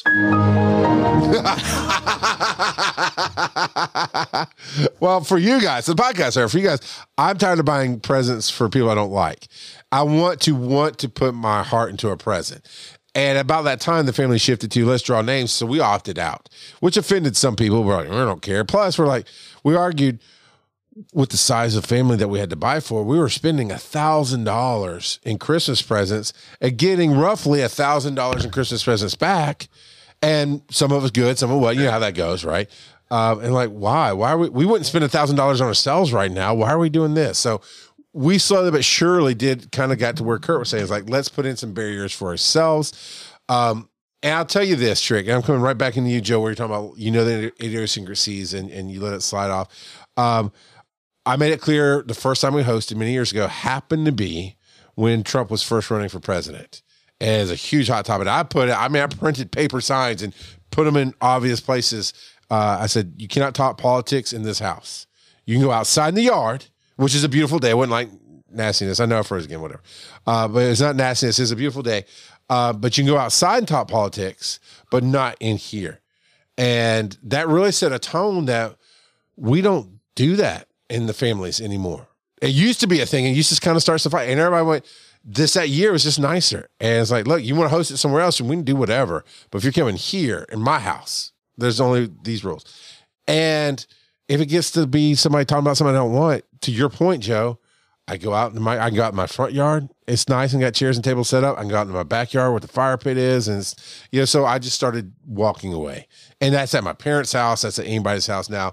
Well, for you guys, the podcast, for you guys, I'm tired of buying presents for people I don't like. I want to put my heart into a present. And about that time, the family shifted to let's draw names. So we opted out, which offended some people. We're like, I don't care. Plus, we argued with the size of family that we had to buy for. We were spending $1,000 in Christmas presents and getting roughly $1,000 in Christmas presents back. And some of it was good, some of it wasn't. You know how that goes, right? And like, why? Why are we wouldn't spend $1,000 on ourselves right now. Why are we doing this? So we slowly but surely got to where Kurt was saying, it's like, let's put in some barriers for ourselves. And I'll tell you this trick, and I'm coming right back into you, Joe, where you're talking about, the idiosyncrasies and you let it slide off. I made it clear the first time we hosted many years ago happened to be when Trump was first running for president. And it's a huge hot topic. I printed paper signs and put them in obvious places. I said, you cannot talk politics in this house. You can go outside in the yard, which is a beautiful day. I wouldn't like nastiness. I know I froze again, whatever. But it's not nastiness. It's a beautiful day. But you can go outside and talk politics, but not in here. And that really set a tone that we don't do that in the families anymore. It used to be a thing. It used to kind of start to fight. And everybody went, that year was just nicer. And it's like, look, you want to host it somewhere else and we can do whatever. But if you're coming here in my house, there's only these rules. And if it gets to be somebody talking about something I don't want, to your point, Joe, I go out in my front yard. It's nice and got chairs and tables set up. I can go out in my backyard where the fire pit is. And so I just started walking away. And that's at my parents' house. That's at anybody's house now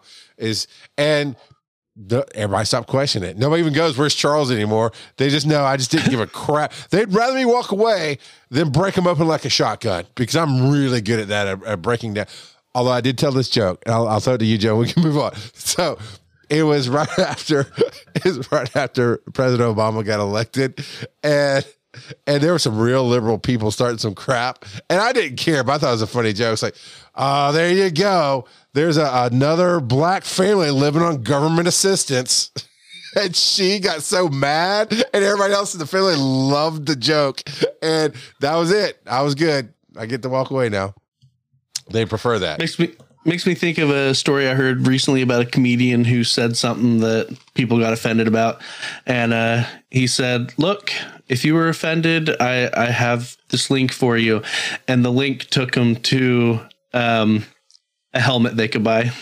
everybody stopped questioning it. Nobody even goes, where's Charles anymore? They just know I just didn't give a crap. They'd rather me walk away than break them open like a shotgun, because I'm really good at that, at breaking down. Although I did tell this joke, and I'll throw it to you, Joe. We can move on. So it was right after President Obama got elected, and there were some real liberal people starting some crap, and I didn't care, but I thought it was a funny joke. It's like, there you go. There's another black family living on government assistance. And she got so mad, and everybody else in the family loved the joke. And that was it. I was good. I get to walk away now. They prefer that. Makes me think of a story I heard recently about a comedian who said something that people got offended about. And he said, look, if you were offended, I have this link for you. And the link took him to a helmet they could buy.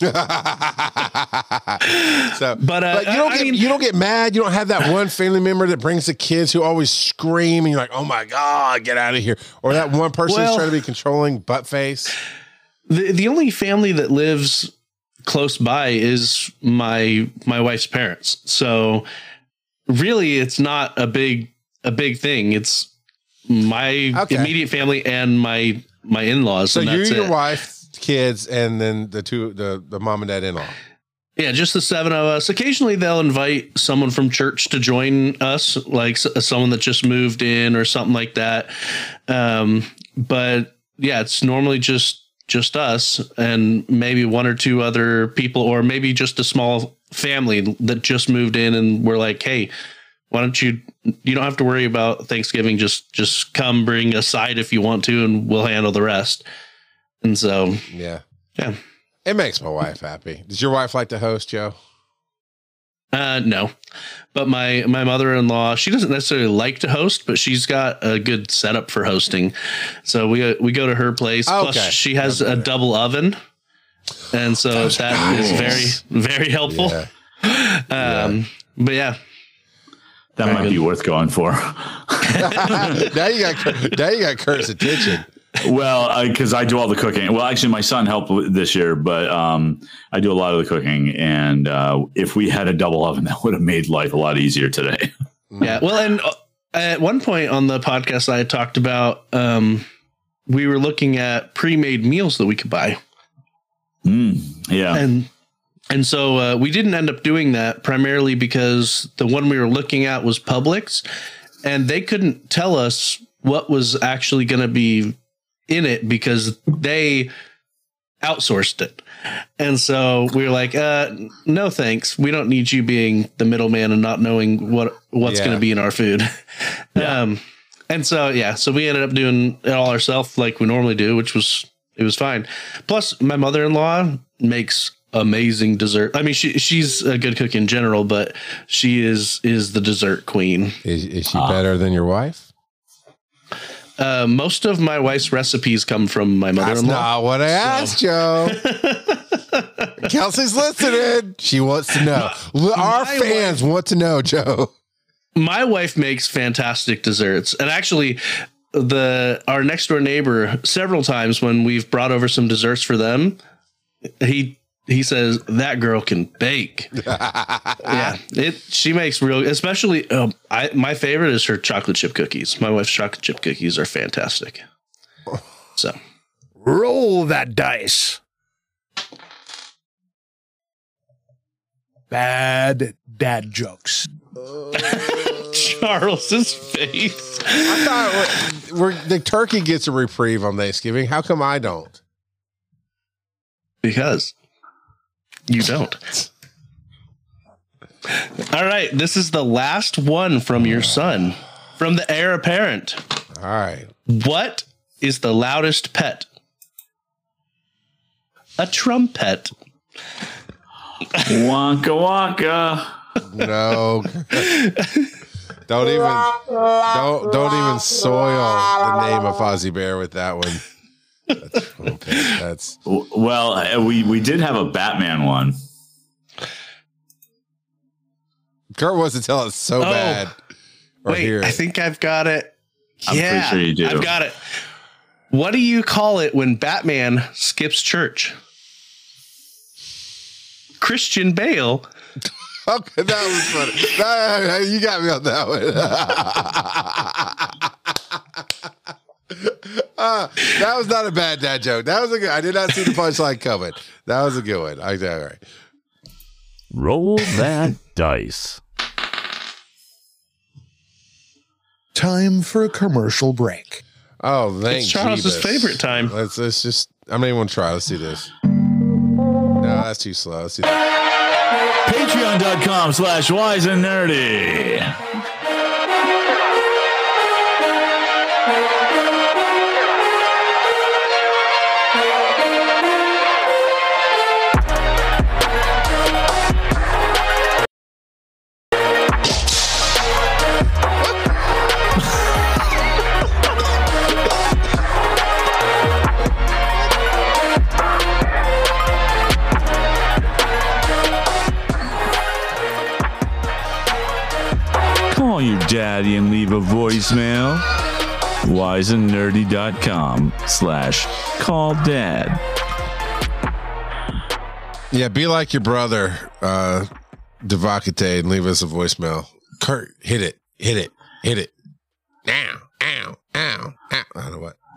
But you don't get mad. You don't have that one family member that brings the kids who always scream and you're like, oh my God, get out of here. Or that one person who's trying to be controlling, butt face. The only family that lives close by is my wife's parents. So really it's not a big thing. It's my immediate family and my in-laws. So and you, that's your wife, kids, and then the mom and dad in-law. Yeah, just the 7 of us. Occasionally they'll invite someone from church to join us, like someone that just moved in or something like that. But yeah, it's normally just us and maybe 1 or 2 other people, or maybe just a small family that just moved in and we're like, hey, why don't you don't have to worry about Thanksgiving. Just come bring a side if you want to, and we'll handle the rest. And so, yeah. It makes my wife happy. Does your wife like to host, Joe? No, but my mother-in-law, she doesn't necessarily like to host, but she's got a good setup for hosting. So we go to her place. Okay. Plus she has a double oven. And so that is very, very helpful. Yeah. But yeah, that might be worth going for. now you got Kurt's attention. Well, because I do all the cooking. Well, actually, my son helped this year, but I do a lot of the cooking. And if we had a double oven, that would have made life a lot easier today. Yeah. Well, and at one point on the podcast, I had talked about we were looking at pre-made meals that we could buy. Yeah. And so we didn't end up doing that, primarily because the one we were looking at was Publix, and they couldn't tell us what was actually going to be in it because they outsourced it. And so we were like, no, thanks. We don't need you being the middleman and not knowing what's going to be in our food. Yeah. And so, so we ended up doing it all ourselves like we normally do, it was fine. Plus my mother-in-law makes amazing dessert. I mean, she's a good cook in general, but she is the dessert queen. Is she better than your wife? Most of my wife's recipes come from my mother-in-law. That's not what I asked, Joe. Kelsey's listening. She wants to know. Our fans want to know, Joe. My wife makes fantastic desserts. And actually, our next door neighbor, several times when we've brought over some desserts for them, he says that girl can bake. Yeah, she makes real, especially my favorite is her chocolate chip cookies. My wife's chocolate chip cookies are fantastic. So roll that dice. Bad dad jokes. Charles's face. I thought the turkey gets a reprieve on Thanksgiving. How come I don't? Because you don't. All right. This is the last one from your son, from the heir apparent. All right. What is the loudest pet? A trumpet. Wonka wonka. No. Don't even soil the name of Fozzie Bear with that one. That's well, we did have a Batman one. Kurt wants to tell us so bad. Wait, I think I've got it. I'm pretty sure you do. I've got it. What do you call it when Batman skips church? Christian Bale. Okay, that was funny. You got me on that one. That was not a bad dad joke. That was a good. I did not see the punchline coming. That was a good one. All right. Roll that dice. Time for a commercial break. Oh, thank It's Charles's favorite time. Let's just. I'm not even gonna try. Let's do this. No, that's too slow. Let's do that. Patreon.com/wiseandnerdy. Call your daddy and leave a voicemail. wiseandnerdy.com/calldad. Yeah, be like your brother, Devakate, and leave us a voicemail. Kurt, hit it. Now, ow. I don't know what.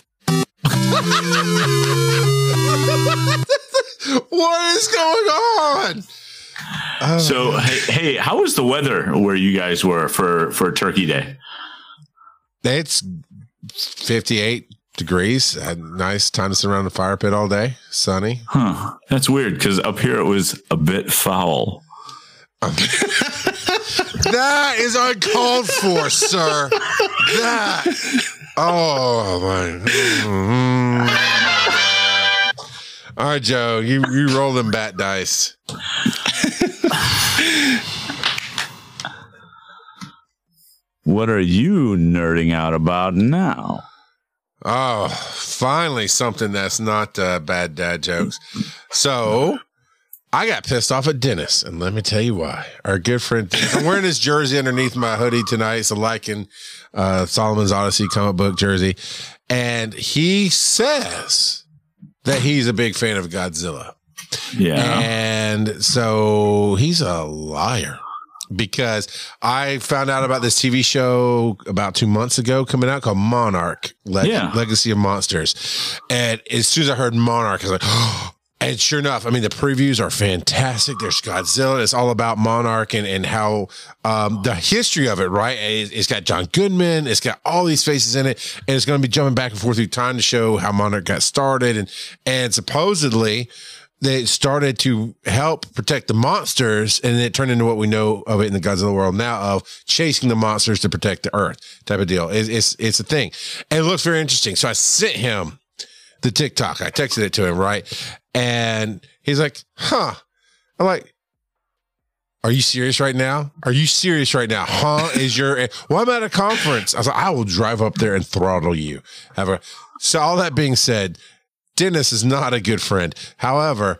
What is going on? on. So, hey, how was the weather where you guys were for Turkey Day? It's 58 degrees. I had a nice time to sit around the fire pit all day. Sunny. Huh. That's weird because up here it was a bit foul. That is uncalled for, sir. That. Oh, my. All right, Joe, you roll them bat dice. What are you nerding out about now? Oh, finally something that's not bad dad jokes. So I got pissed off at Dennis, and let me tell you why. Our good friend, I'm wearing this jersey underneath my hoodie tonight. It's a Lycan Solomon's Odyssey comic book jersey. And he says that he's a big fan of Godzilla. Yeah. And so he's a liar. Because I found out about this TV show about 2 months ago coming out called Monarch, Legacy of Monsters. And as soon as I heard Monarch, I was like, oh, and sure enough, I mean, the previews are fantastic. There's Godzilla. It's all about Monarch and how the history of it, right? It's got John Goodman. It's got all these faces in it. And it's going to be jumping back and forth through time to show how Monarch got started. And supposedly, they started to help protect the monsters, and it turned into what we know of it in the Godzilla world now of chasing the monsters to protect the Earth type of deal. It's a thing. And it looks very interesting. So I sent him the TikTok. I texted it to him, right? And he's like, huh. I'm like, are you serious right now? Are you serious right now? Huh? Well, I'm at a conference. I was like, I will drive up there and throttle you. So all that being said, Dennis is not a good friend. However,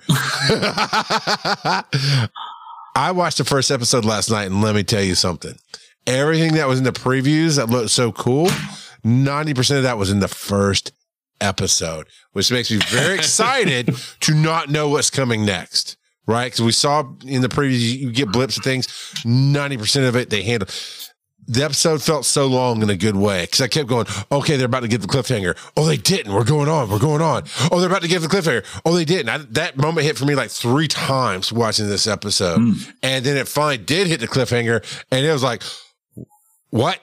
I watched the first episode last night, and let me tell you something. Everything that was in the previews that looked so cool, 90% of that was in the first episode, which makes me very excited to not know what's coming next, right? Because we saw in the previews, you get blips of things. 90% of it, they handle. The episode felt so long in a good way because I kept going, okay, they're about to give the cliffhanger. Oh, they didn't. We're going on. Oh, they're about to give the cliffhanger. Oh, they didn't. That moment hit for me like 3 times watching this episode. And then it finally did hit the cliffhanger. And it was like, what?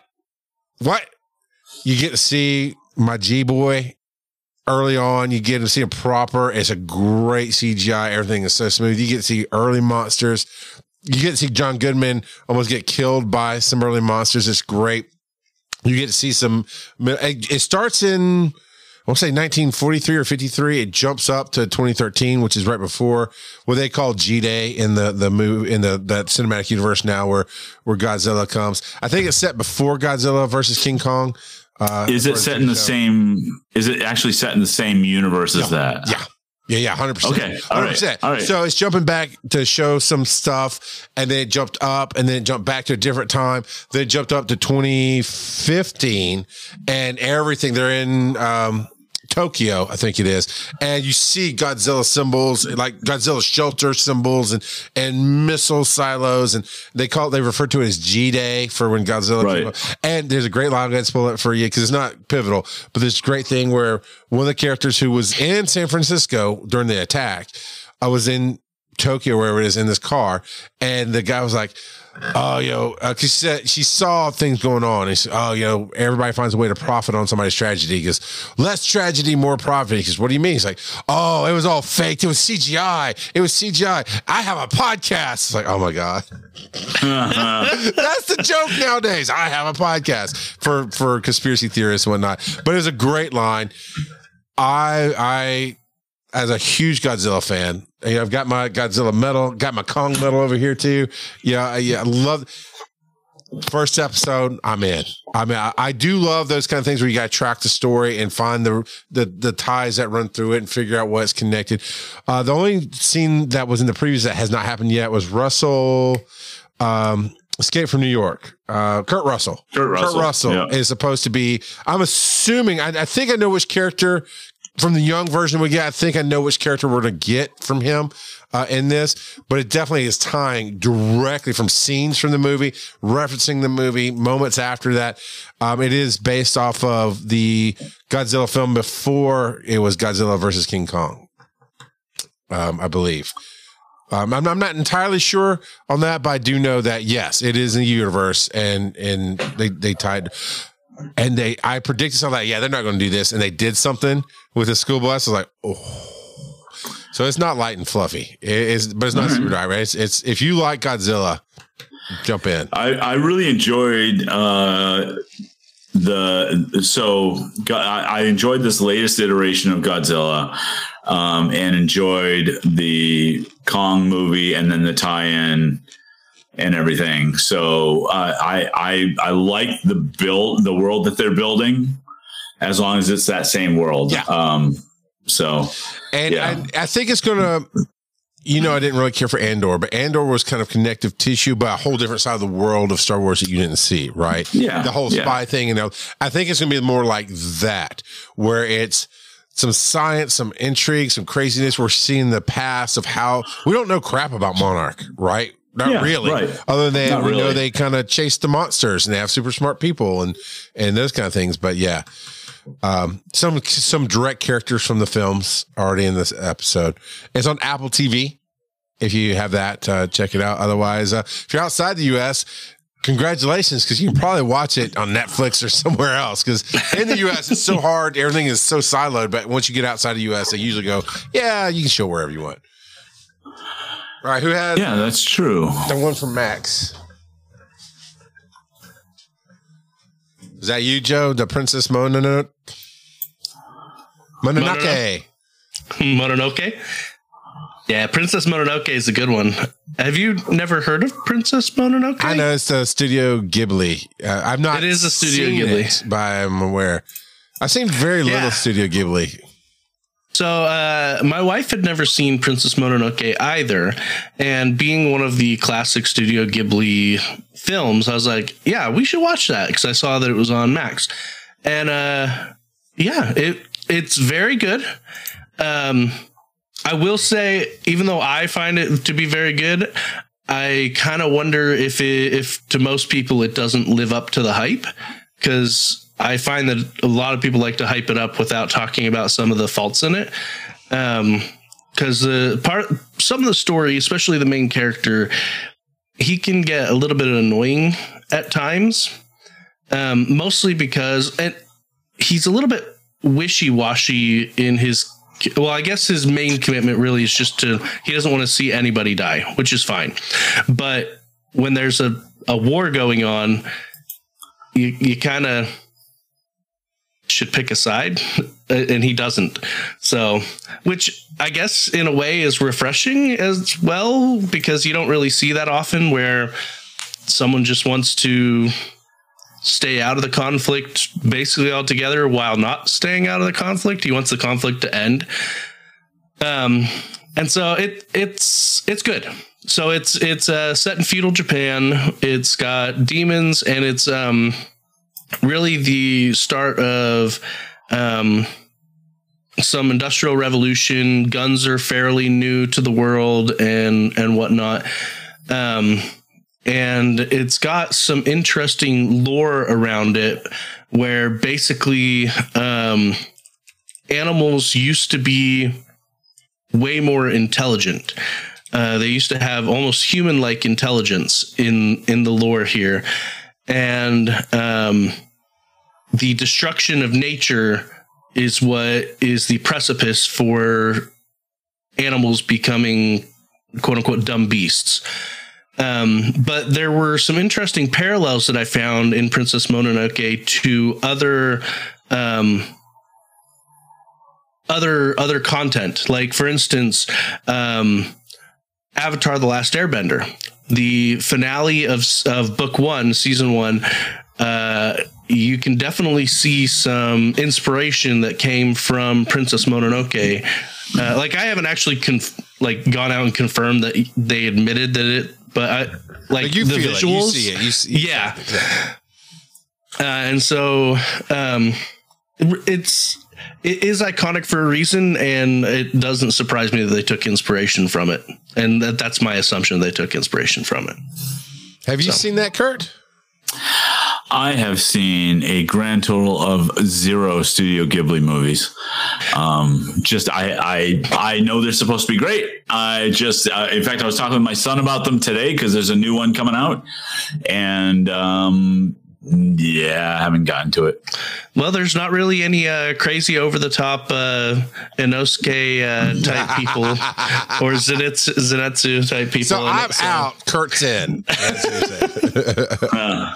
You get to see my G-Boy early on. You get to see him proper. It's a great CGI. Everything is so smooth. You get to see early monsters. You get to see John Goodman almost get killed by some early monsters. It's great. You get to see it starts in, I want to say 1943 or 53. It jumps up to 2013, which is right before what they call G-Day in the movie, in that cinematic universe now where Godzilla comes. I think it's set before Godzilla versus King Kong. Is it actually set in the same universe as that? Yeah. Yeah, 100%. Okay, all 100%. Right. So it's jumping back to show some stuff, and then it jumped up, and then it jumped back to a different time. Then it jumped up to 2015, and everything. They're in Tokyo, I think it is, and you see Godzilla symbols, like Godzilla shelter symbols, and missile silos, and they refer to it as G-Day for when Godzilla came up. And there's a great line, I'm going to spoil it for you because it's not pivotal, but there's a great thing where one of the characters who was in San Francisco during the attack, I was in Tokyo, wherever it is, in this car, and the guy was like, oh, she said she saw things going on. He said, oh, everybody finds a way to profit on somebody's tragedy. He goes, less tragedy, more profit. He goes, what do you mean? He's like, oh, it was all faked. It was CGI. I have a podcast. It's like, oh my God. That's the joke nowadays. I have a podcast for conspiracy theorists and whatnot. But it was a great line. I as a huge Godzilla fan, I've got my Godzilla medal, got my Kong medal over here too. Yeah, I love first episode. I'm in. I do love those kind of things where you got to track the story and find the ties that run through it and figure out what's connected. The only scene that was in the previews that has not happened yet was Russell, Escape from New York. Kurt Russell. Kurt Russell is supposed to be, I'm assuming, I think I know which character from the young version we get. I think I know which character we're going to get from him in this, but it definitely is tying directly from scenes from the movie, referencing the movie, moments after that. It is based off of the Godzilla film before it was Godzilla versus King Kong, I believe. I'm not entirely sure on that, but I do know that yes, it is in the universe, and they tied, and I predicted something like, yeah, they're not going to do this, and they did something with the school bus. I was like, oh, so it's not light and fluffy. But it's not super dark, right? It's if you like Godzilla, jump in. I really enjoyed I enjoyed this latest iteration of Godzilla, and enjoyed the Kong movie and then the tie-in and everything. So I like the world that they're building, as long as it's that same world. Yeah. I think it's gonna. I didn't really care for Andor, but Andor was kind of connective tissue, but a whole different side of the world of Star Wars that you didn't see, right? Yeah. The whole spy thing. And I think it's going to be more like that, where it's some science, some intrigue, some craziness. We're seeing the past of how we don't know crap about Monarch, right? Not really. Right. Other than we know they kind of chase the monsters and they have super smart people and those kind of things. But yeah. Some direct characters from the films already in this episode. It's on Apple TV. If you have that, check it out. Otherwise, if you're outside the U.S., congratulations, because you can probably watch it on Netflix or somewhere else. Because in the U.S., it's so hard. Everything is so siloed. But once you get outside the U.S., they usually go, yeah, you can show wherever you want. All right, who has? Yeah, that's true. The one from Max. Is that you, Joe? The Princess Mononoke? Mononoke? Yeah, Princess Mononoke is a good one. Have you never heard of Princess Mononoke? I know it's Studio Ghibli. I've not. It is a Studio Ghibli, but I'm aware. I've seen very little Studio Ghibli. So my wife had never seen Princess Mononoke either, and being one of the classic Studio Ghibli films, I was like, yeah, we should watch that, because I saw that it was on Max. And it's very good. I will say, even though I find it to be very good, I kind of wonder if to most people it doesn't live up to the hype, because I find that a lot of people like to hype it up without talking about some of the faults in it. Because some of the story, especially the main character, he can get a little bit annoying at times, mostly because he's a little bit wishy-washy in his. Well, I guess his main commitment really is just he doesn't want to see anybody die, which is fine. But when there's a war going on, you kind of should pick a side, and he doesn't. So, which I guess in a way is refreshing as well, because you don't really see that often where someone just wants to stay out of the conflict basically altogether while not staying out of the conflict. He wants the conflict to end. And so it's good. So it's set in feudal Japan. It's got demons, and it's really the start of some industrial revolution. Guns are fairly new to the world and whatnot. And it's got some interesting lore around it, where basically animals used to be way more intelligent. They used to have almost human-like intelligence in the lore here. And the destruction of nature is what is the precipice for animals becoming quote-unquote dumb beasts. But there were some interesting parallels that I found in Princess Mononoke to other content. Like, for instance, Avatar: The Last Airbender. The finale of book 1, season 1, you can definitely see some inspiration that came from Princess Mononoke. Like, I haven't actually gone out and confirmed that they admitted that it, but like you the feel visuals, it. You see it. You see, yeah. Exactly. And so it is iconic for a reason, and it doesn't surprise me that they took inspiration from it. And that's my assumption, they took inspiration from it. Have you seen that, Kurt? I have seen a grand total of 0 Studio Ghibli movies. I know they're supposed to be great. In fact, I was talking with my son about them today because there's a new one coming out, and I haven't gotten to it. Well, there's not really any crazy over the top Inosuke type people or Zenitsu type people. So I'm out. Kurt's in. That's what you're saying.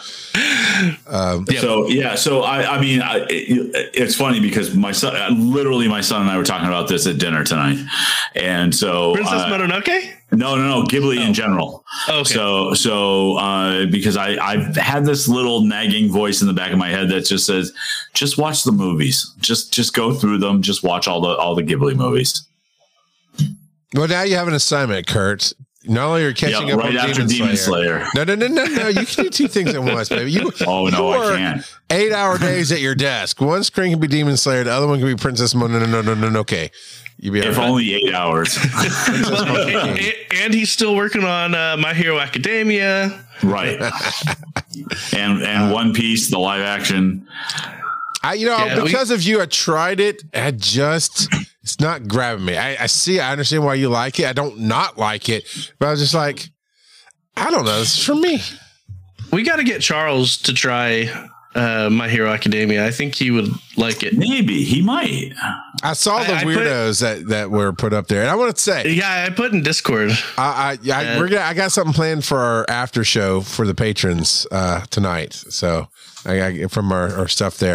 It's funny because my son and I were talking about this at dinner tonight, and so Princess Mononoke. No, Ghibli in general. Okay. So because I've had this little nagging voice in the back of my head that just says, just watch the movies, just go through them, just watch all the Ghibli movies. Well, now you have an assignment, Kurt. Not only are you catching up right on after Demon Slayer. No. You can do 2 things at once, baby. I can't. 8-hour days at your desk. One screen can be Demon Slayer. The other one can be Princess Mononoke. If only 8 hours. And he's still working on My Hero Academia. Right. and One Piece, the live action. Because of you, I tried it. It's not grabbing me. I understand why you like it. I don't not like it, but I was just like, I don't know. This is for me. We got to get Charles to try My Hero Academia. I think he would like it. Maybe he might. I saw the weirdos that were put up there, and I want to say, I put in Discord. I got something planned for our after show for the patrons tonight. So I got to get from our stuff there.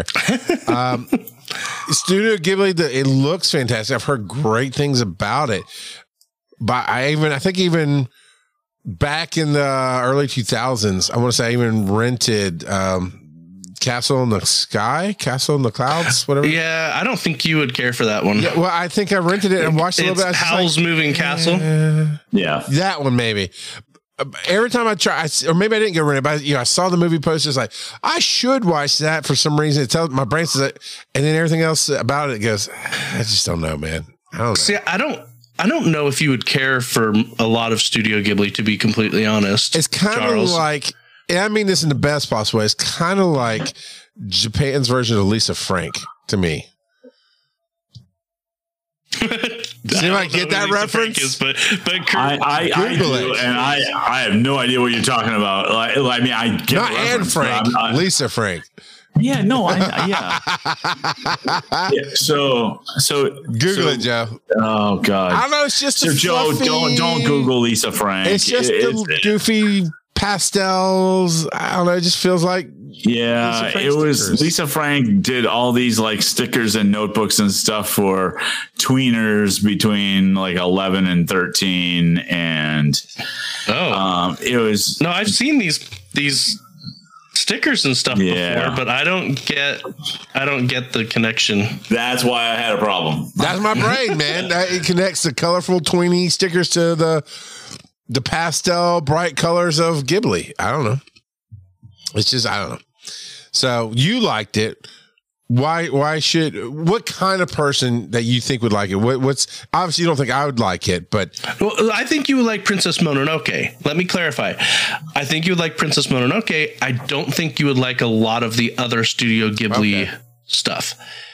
Studio Ghibli, it looks fantastic. I've heard great things about it, but I think even back in the early 2000s, I want to say I even rented Castle in the Sky, Castle in the Clouds, whatever. Yeah, I don't think you would care for that one. Yeah, well, I think I rented it and watched a little bit. Howl's Moving Castle. Yeah, that one maybe. Every time I try, or maybe I didn't get rented, but I saw the movie posters like I should watch that for some reason. It tells my brain says it, and then everything else about it goes. I just don't know, man. I don't know. See, I don't know if you would care for a lot of Studio Ghibli, to be completely honest. It's kind of like, and I mean this in the best possible way. It's kind of like Japan's version of Lisa Frank to me. See if I get that reference? Is, but I do, and I have no idea what you're talking about. I mean, I get not Anne Frank, Lisa Frank. Yeah, no, yeah. So Google it, Joe. Oh God, I don't know. It's just so Joe. Don't Google Lisa Frank. It's just the goofy pastels. I don't know. It just feels like. Yeah, it was stickers. Lisa Frank did all these like stickers and notebooks and stuff for tweeners between like 11 and 13, and it was I've seen these stickers and stuff before, but I don't get the connection. That's why I had a problem. That's my brain, man. It connects the colorful tweenie stickers to the pastel bright colors of Ghibli. I don't know. It's just, I don't know. So you liked it. What kind of person that you think would like it? What's obviously you don't think I would like it, but I think you would like Princess Mononoke. Let me clarify. I think you would like Princess Mononoke. I don't think you would like a lot of the other Studio Ghibli stuff.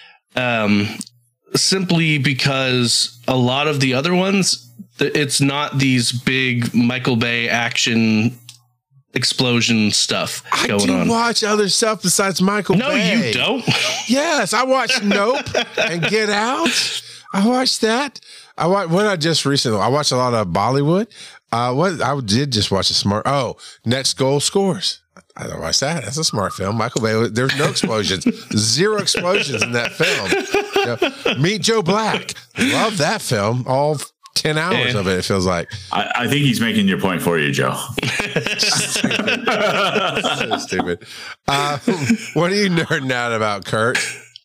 Simply because a lot of the other ones, it's not these big Michael Bay action explosion stuff going on. I do watch other stuff besides Michael Bay. No, you don't. Yes, I watched Nope and Get Out. I watched that. I watched I watched a lot of Bollywood. I did just watch Next Goal Scores. I watched that. That's a smart film. Michael Bay. There's no explosions. 0 explosions in that film. Meet Joe Black. Love that film. All 10 hours of it feels like. I think he's making your point for you, Joe. So stupid. What are you nerding out about, Kurt?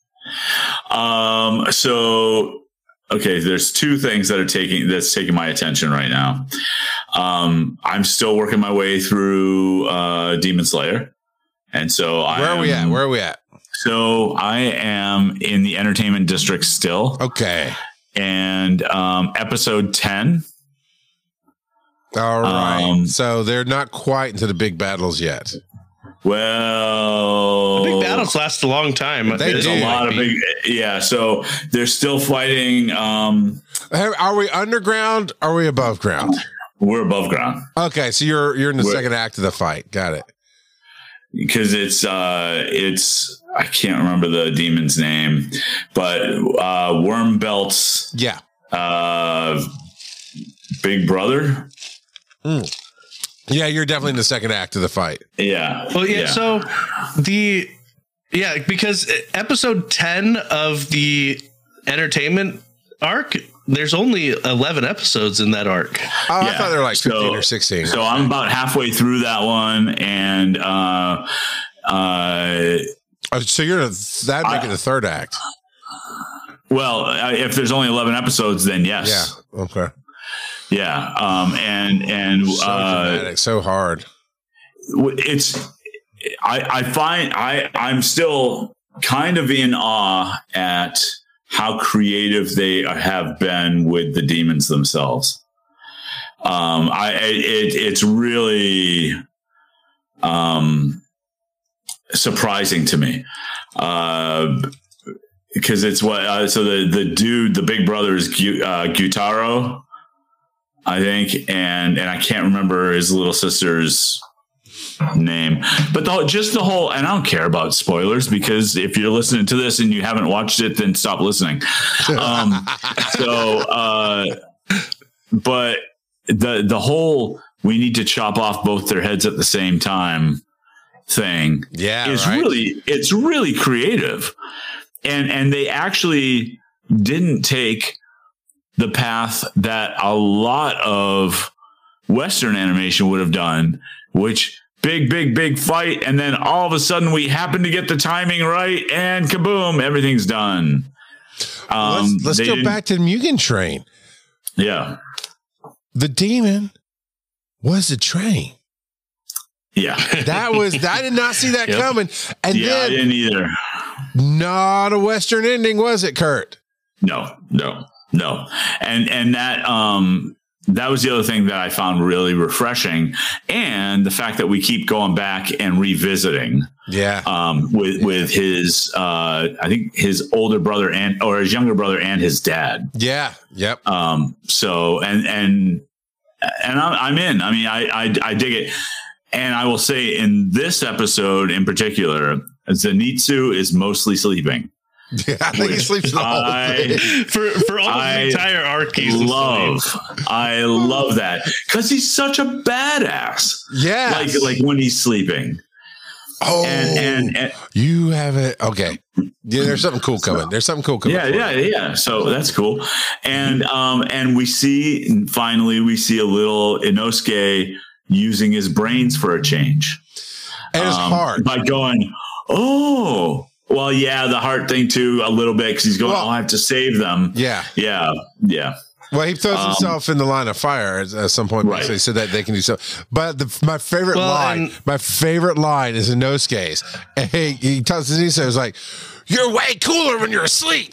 There's 2 things that's taking my attention right now. I'm still working my way through Demon Slayer, and so where are we at? So I am in the entertainment district still. Okay. And episode 10. All right. So they're not quite into the big battles yet. Well, Big battles last a long time. There's a lot of big, so they're still fighting. Are we underground? Are we above ground? We're above ground. Okay, so you're in the second act of the fight. Got it. Because it's I can't remember the demon's name, but Wormbelt's big brother. Yeah, you're definitely in the second act of the fight. Yeah. Well, yeah. So because episode 10 of the entertainment arc, there's only 11 episodes in that arc. Oh, I thought they were like 15 or 16. So I'm about halfway through that one, and so that'd make it the third act. Well, if there's only 11 episodes, then yes. Yeah. Okay. Yeah. And so dramatic, so hard. I'm still kind of in awe at how creative they have been with the demons themselves. It's really surprising to me, because it's what so the dude, the big brother is Gyutaro, I think, and I can't remember his little sister's name, but the whole, and I don't care about spoilers, because if you're listening to this and you haven't watched it, then stop listening. But the whole we need to chop off both their heads at the same time thing is it's really creative, and they actually didn't take the path that a lot of Western animation would have done, which big fight, and then all of a sudden we happen to get the timing right, and kaboom, everything's done. Let's go back to Mugen Train. Yeah. The demon was a train. Yeah. I did not see that coming. And then, I didn't either. Not a Western ending, was it, Kurt? No. And that was the other thing that I found really refreshing, and the fact that we keep going back and revisiting. With his I think his older brother or his younger brother and his dad. Yeah. Yep. So and I'm in. I mean, I dig it. And I will say, in this episode in particular, Zenitsu is mostly sleeping. Yeah, I think he sleeps the whole thing. For all the entire arc, I love that, because he's such a badass. Yeah, like when he's sleeping. Oh, and you have it. Okay, yeah. There's something cool coming. Yeah. So that's cool. And we finally see a little Inosuke using his brains for a change, and his heart, by going, oh. Well, yeah, the heart thing too, a little bit, because he's going, I have to save them. Yeah. Well, he throws himself in the line of fire at some point, right? So he said that they can do so. But my favorite line is Inosuke's. And he tells Zenitsu, "Is like, you're way cooler when you're asleep."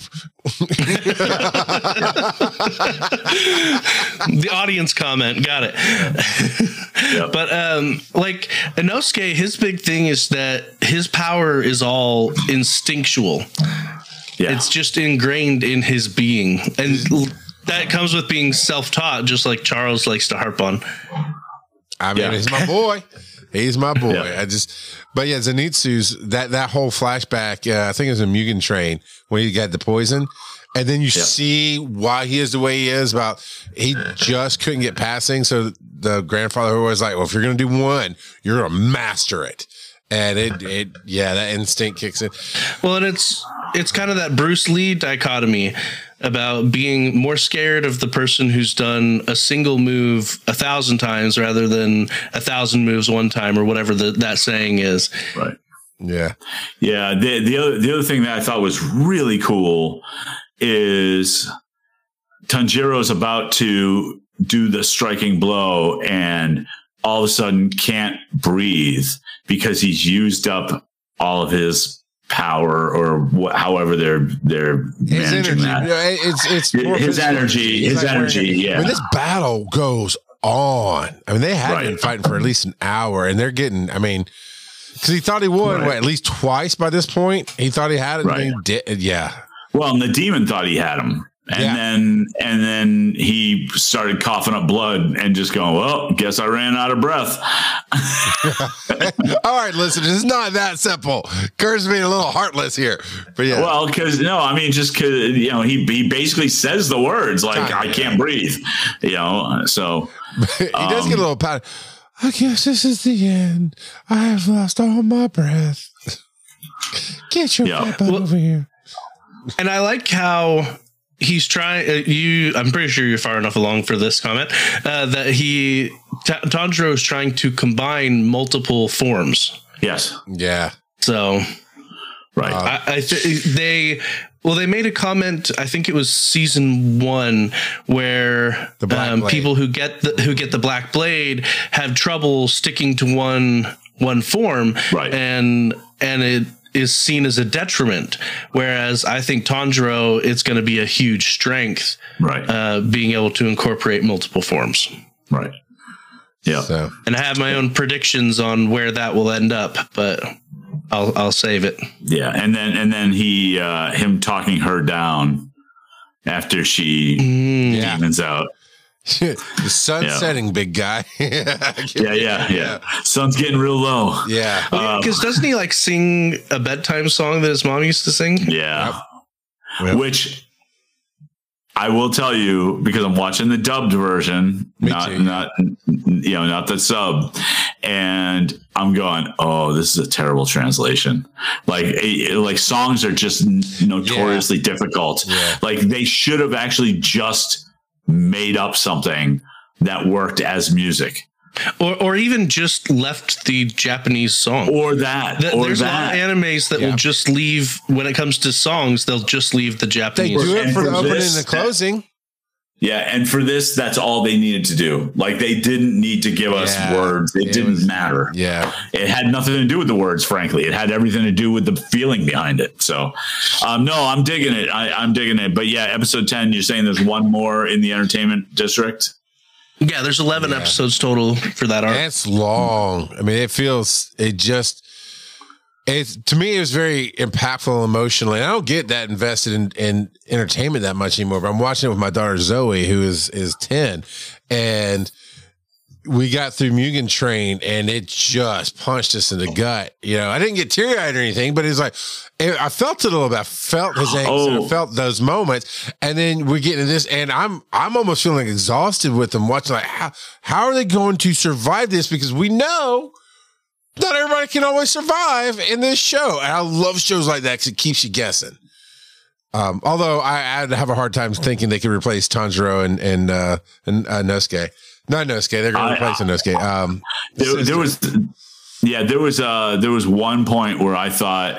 The audience comment, got it. Yep. But like Inosuke, his big thing is that his power is all instinctual. Yeah. It's just ingrained in his being, and that comes with being self-taught, just like Charles likes to harp on. I mean, he's my boy. He's my boy. Yeah. But yeah, Zenitsu's that whole flashback. I think it was in Mugen Train when he got the poison, and then you see why he is the way he is. About he just couldn't get passing, so the grandfather was like, "Well, if you're going to do one, you're going to master it." And that instinct kicks in. Well, and it's kind of that Bruce Lee dichotomy about being more scared of the person who's done a single move 1,000 times rather than 1,000 moves one time, or whatever that saying is. Right. Yeah. Yeah. The other thing that I thought was really cool is Tanjiro's about to do the striking blow, and all of a sudden can't breathe because he's used up all of his power, or however they're managing that. It's his energy. His energy. Yeah. I mean, this battle goes on. I mean, they have been fighting for at least an hour, and they're getting. I mean, because he thought he would at least twice by this point. He thought he had it. Right. And he did. Yeah. Well, and the demon thought he had him. And then he started coughing up blood and just going, well, guess I ran out of breath. All right, listeners, it's not that simple. Kurt's being a little heartless here. But yeah. Well, because he basically says the words like, I can't breathe, so he does get a little pat. I guess this is the end. I have lost all my breath. Get your butt over here. And I like how he's trying. I'm pretty sure you're far enough along for this comment that Tanjiro is trying to combine multiple forms. Yes. Yeah. So, right. They made a comment. I think it was season 1 where people who get the Black Blade have trouble sticking to one form, right? And it is seen as a detriment, whereas I think Tanjiro, it's going to be a huge strength, right? Being able to incorporate multiple forms, right? Yeah. So. And I have my own predictions on where that will end up, but I'll save it. Yeah, and then him talking her down after she demons out. The sun's setting, big guy. Yeah. Sun's getting real low. Yeah. Because doesn't he like sing a bedtime song that his mom used to sing? Yeah. Yep. Which I will tell you, because I'm watching the dubbed version, not the sub, and I'm going, oh, this is a terrible translation. Like songs are just notoriously difficult. Yeah. Like they should have actually just made up something that worked as music, or even just left the Japanese song, or that. There's a lot of animes that will just leave, when it comes to songs, they'll just leave the Japanese. They do it for the opening and the closing. Yeah, and for this, that's all they needed to do. Like they didn't need to give us words; it didn't matter. Yeah, it had nothing to do with the words. Frankly, it had everything to do with the feeling behind it. So, no, I'm digging it. I'm digging it. But yeah, episode 10. You're saying there's one more in the entertainment district? Yeah, there's 11 episodes total for that arc. That's long. I mean, to me, it was very impactful and emotional. And I don't get that invested in entertainment that much anymore, but I'm watching it with my daughter Zoe, who is 10. And we got through Mugen Train and it just punched us in the gut. I didn't get teary eyed or anything, but it's like, I felt it a little bit. I felt his angst and I felt those moments. And then we get into this and I'm almost feeling exhausted with them watching, like, how are they going to survive this? Because we know not everybody can always survive in this show. And I love shows like that because it keeps you guessing. Although I'd have a hard time thinking they could replace Tanjiro and Nosuke. Not Nosuke. They're going to replace Nosuke. There was one point where I thought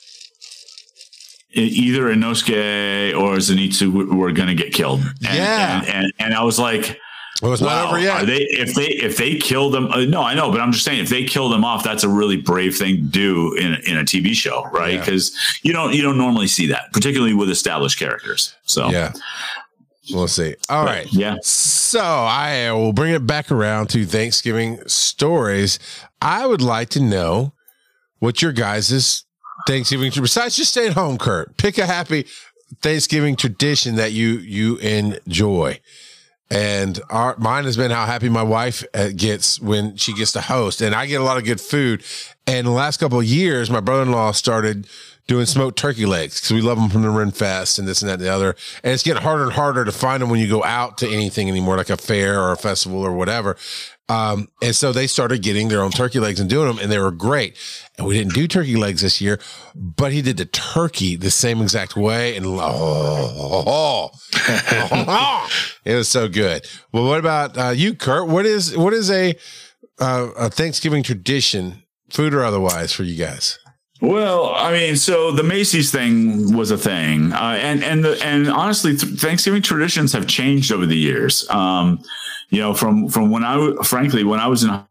either Inosuke or Zenitsu were going to get killed. And I was like, well, it's not over yet. If they kill them, no, I know, but I'm just saying, if they kill them off, that's a really brave thing to do in a TV show, right? Because you don't normally see that, particularly with established characters. So yeah, we'll see. All right, yeah. So I will bring it back around to Thanksgiving stories. I would like to know what your guys' Thanksgiving, besides just staying home, Kurt, pick a happy Thanksgiving tradition that you enjoy. And mine has been how happy my wife gets when she gets to host. And I get a lot of good food. And the last couple of years, my brother-in-law started doing smoked turkey legs because we love them from the Ren Fest and this and that and the other. And it's getting harder and harder to find them when you go out to anything anymore, like a fair or a festival or whatever. And so they started getting their own turkey legs and doing them, and they were great. And we didn't do turkey legs this year, but he did the turkey the same exact way. And it was so good. Well, what about you, Kurt? What is a Thanksgiving tradition, food or otherwise, for you guys? Well, I mean, so the Macy's thing was a thing, and honestly, Thanksgiving traditions have changed over the years. From when I was in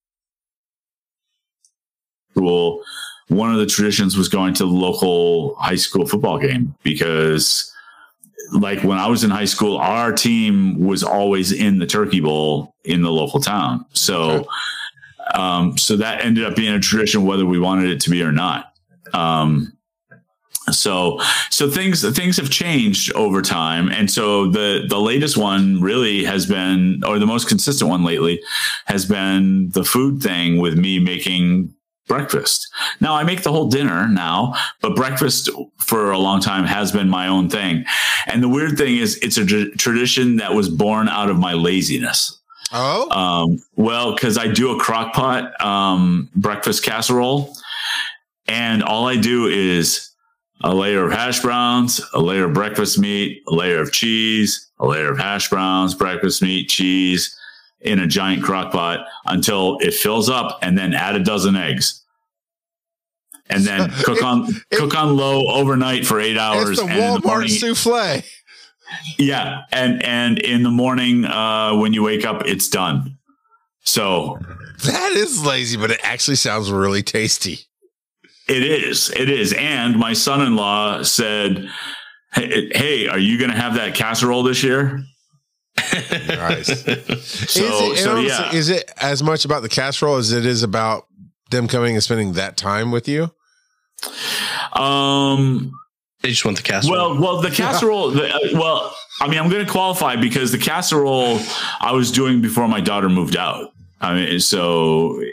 school, one of the traditions was going to the local high school football game, because like when I was in high school, our team was always in the Turkey Bowl in the local town. So So that ended up being a tradition, whether we wanted it to be or not. So things have changed over time. And so the latest one really has been, or the most consistent one lately has been the food thing with me making breakfast. Now I make the whole dinner now, but breakfast for a long time has been my own thing. And the weird thing is it's a tradition that was born out of my laziness. Oh, well, cause I do a crock pot, breakfast casserole, and all I do is a layer of hash browns, a layer of breakfast meat, a layer of cheese, a layer of hash browns, breakfast meat, cheese in a giant crock pot until it fills up, and then add a dozen eggs. And then cook on low overnight for 8 hours. it's the and in the Walmart morning, souffle. yeah. And in the morning, when you wake up, it's done. So That is lazy, but it actually sounds really tasty. It is. And my son-in-law said, hey, are you going to have that casserole this year? Nice. Yeah. Is it as much about the casserole as it is about them coming and spending that time with you? They just want the casserole. Well, the casserole, I'm going to qualify because the casserole I was doing before my daughter moved out. I mean, so,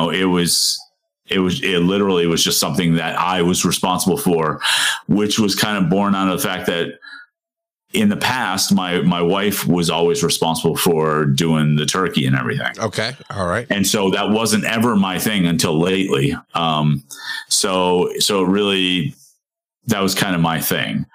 it literally was just something that I was responsible for, which was kind of born out of the fact that in the past, my wife was always responsible for doing the turkey and everything. Okay. All right. And so that wasn't ever my thing until lately. So really that was kind of my thing.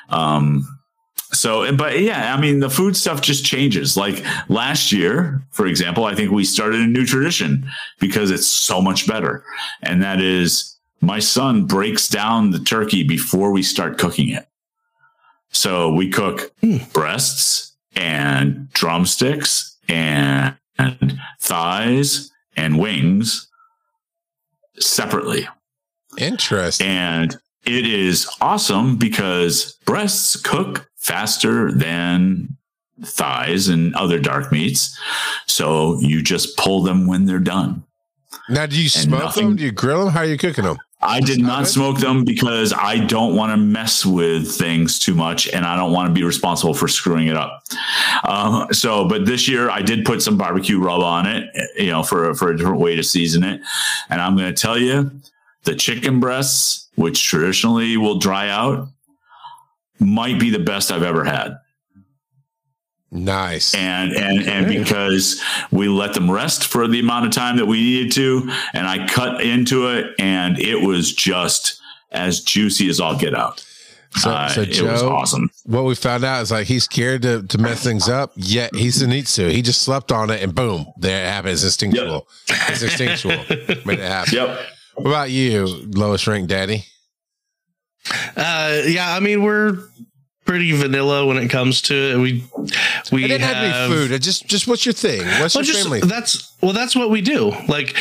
But yeah, I mean, the food stuff just changes. Like last year, for example, I think we started a new tradition because it's so much better. And that is my son breaks down the turkey before we start cooking it. So we cook breasts and drumsticks and thighs and wings separately. Interesting. And it is awesome because breasts cook faster than thighs and other dark meats. So you just pull them when they're done. Now, do you smoke them? Do you grill them? How are you cooking them? I did not smoke them because I don't want to mess with things too much and I don't want to be responsible for screwing it up. But this year I did put some barbecue rub on it, for a different way to season it. And I'm going to tell you, the chicken breasts, which traditionally will dry out, might be the best I've ever had. Nice. And because we let them rest for the amount of time that we needed to, and I cut into it, and it was just as juicy as all get out. So Joe, it was awesome. What we found out is like he's scared to mess things up, yet he's a Nitsu. He just slept on it, and boom, there it happened. It's instinctual. Yep. It's instinctual. Made it happen. Yep. What about you, lowest ranked daddy? Yeah, I mean, we're pretty vanilla when it comes to it. We it didn't have to be food. It just what's your thing? What's your family? That's what we do. Like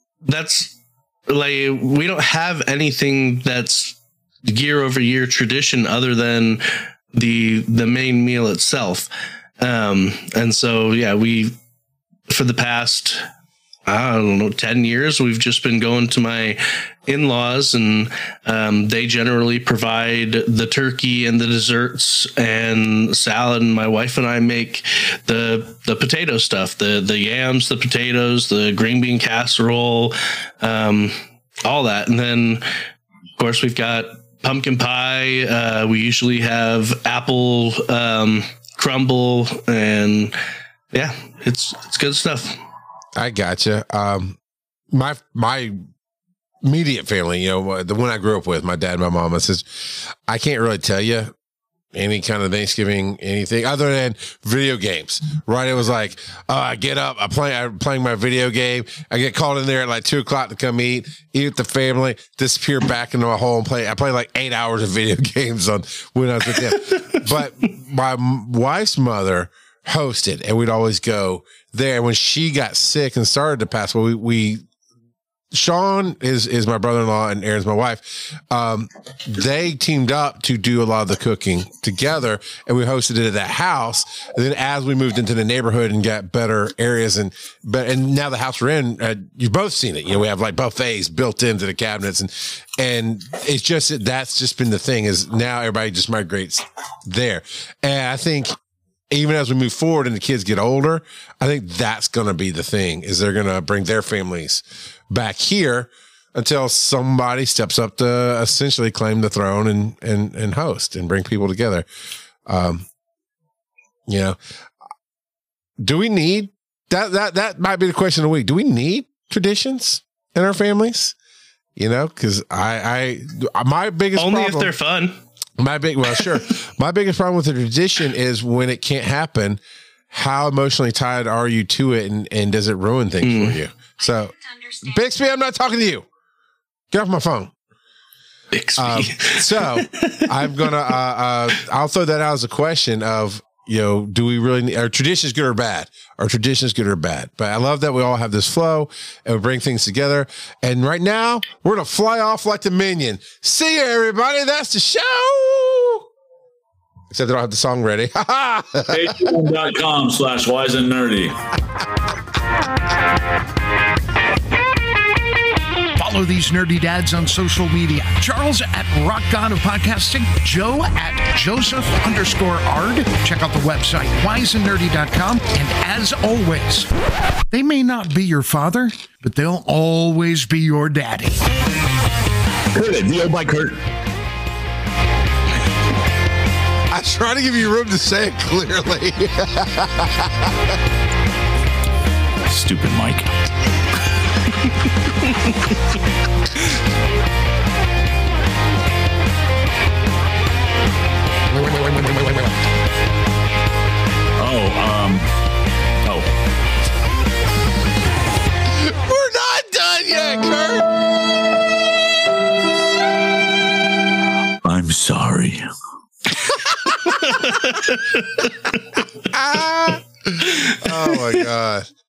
we don't have anything that's year over year tradition other than the main meal itself. And so yeah, we for the past 10 years, we've just been going to my in-laws, and they generally provide the turkey and the desserts and salad, and my wife and I make the potato stuff, the yams, the potatoes, the green bean casserole, all that. And then of course we've got pumpkin pie. We usually have apple crumble, and yeah, it's good stuff. I gotcha. My immediate family, the one I grew up with, my dad, my mom, my sister, I can't really tell you any kind of Thanksgiving, anything other than video games, right? It was like, I get up, I'm playing my video game. I get called in there at like 2:00 to come eat with the family, disappear back into my hole and play. I play like 8 hours of video games when I was with them. But my wife's mother hosted, and we'd always go there. When she got sick and started to pass, Sean is my brother-in-law and Erin's my wife. They teamed up to do a lot of the cooking together, and we hosted it at that house. And then as we moved into the neighborhood and got better areas, and now the house we're in, you've both seen it. You know, we have like buffets built into the cabinets, and it's just that's just been the thing is now everybody just migrates there, and I think. Even as we move forward and the kids get older, I think that's going to be the thing is they're going to bring their families back here until somebody steps up to essentially claim the throne and host and bring people together. You know, do we need that might be the question of the week. Do we need traditions in our families? You know, cause my biggest only problem, if they're fun. My biggest problem with the tradition is when it can't happen, how emotionally tied are you to it and does it ruin things for you? So Bixby, I'm not talking to you. Get off my phone. Bixby. So I'm going to, I'll throw that out as a question of, you know, do we really need, are traditions good or bad? Are traditions good or bad? But I love that we all have this flow and we bring things together. And right now we're going to fly off like the Minion. See you, everybody. That's the show. Except they don't have the song ready. Patreon.com/wiseandnerdy. Follow these nerdy dads on social media. Charles at Rock God of Podcasting. Joe at Joseph_Ard. Check out the website, wiseandnerdy.com. And as always, they may not be your father, but they'll always be your daddy. Kurt it. VO by Kurt. I try to give you room to say it clearly. Stupid Mike. We're not done yet, Kurt. I'm sorry. Oh my God.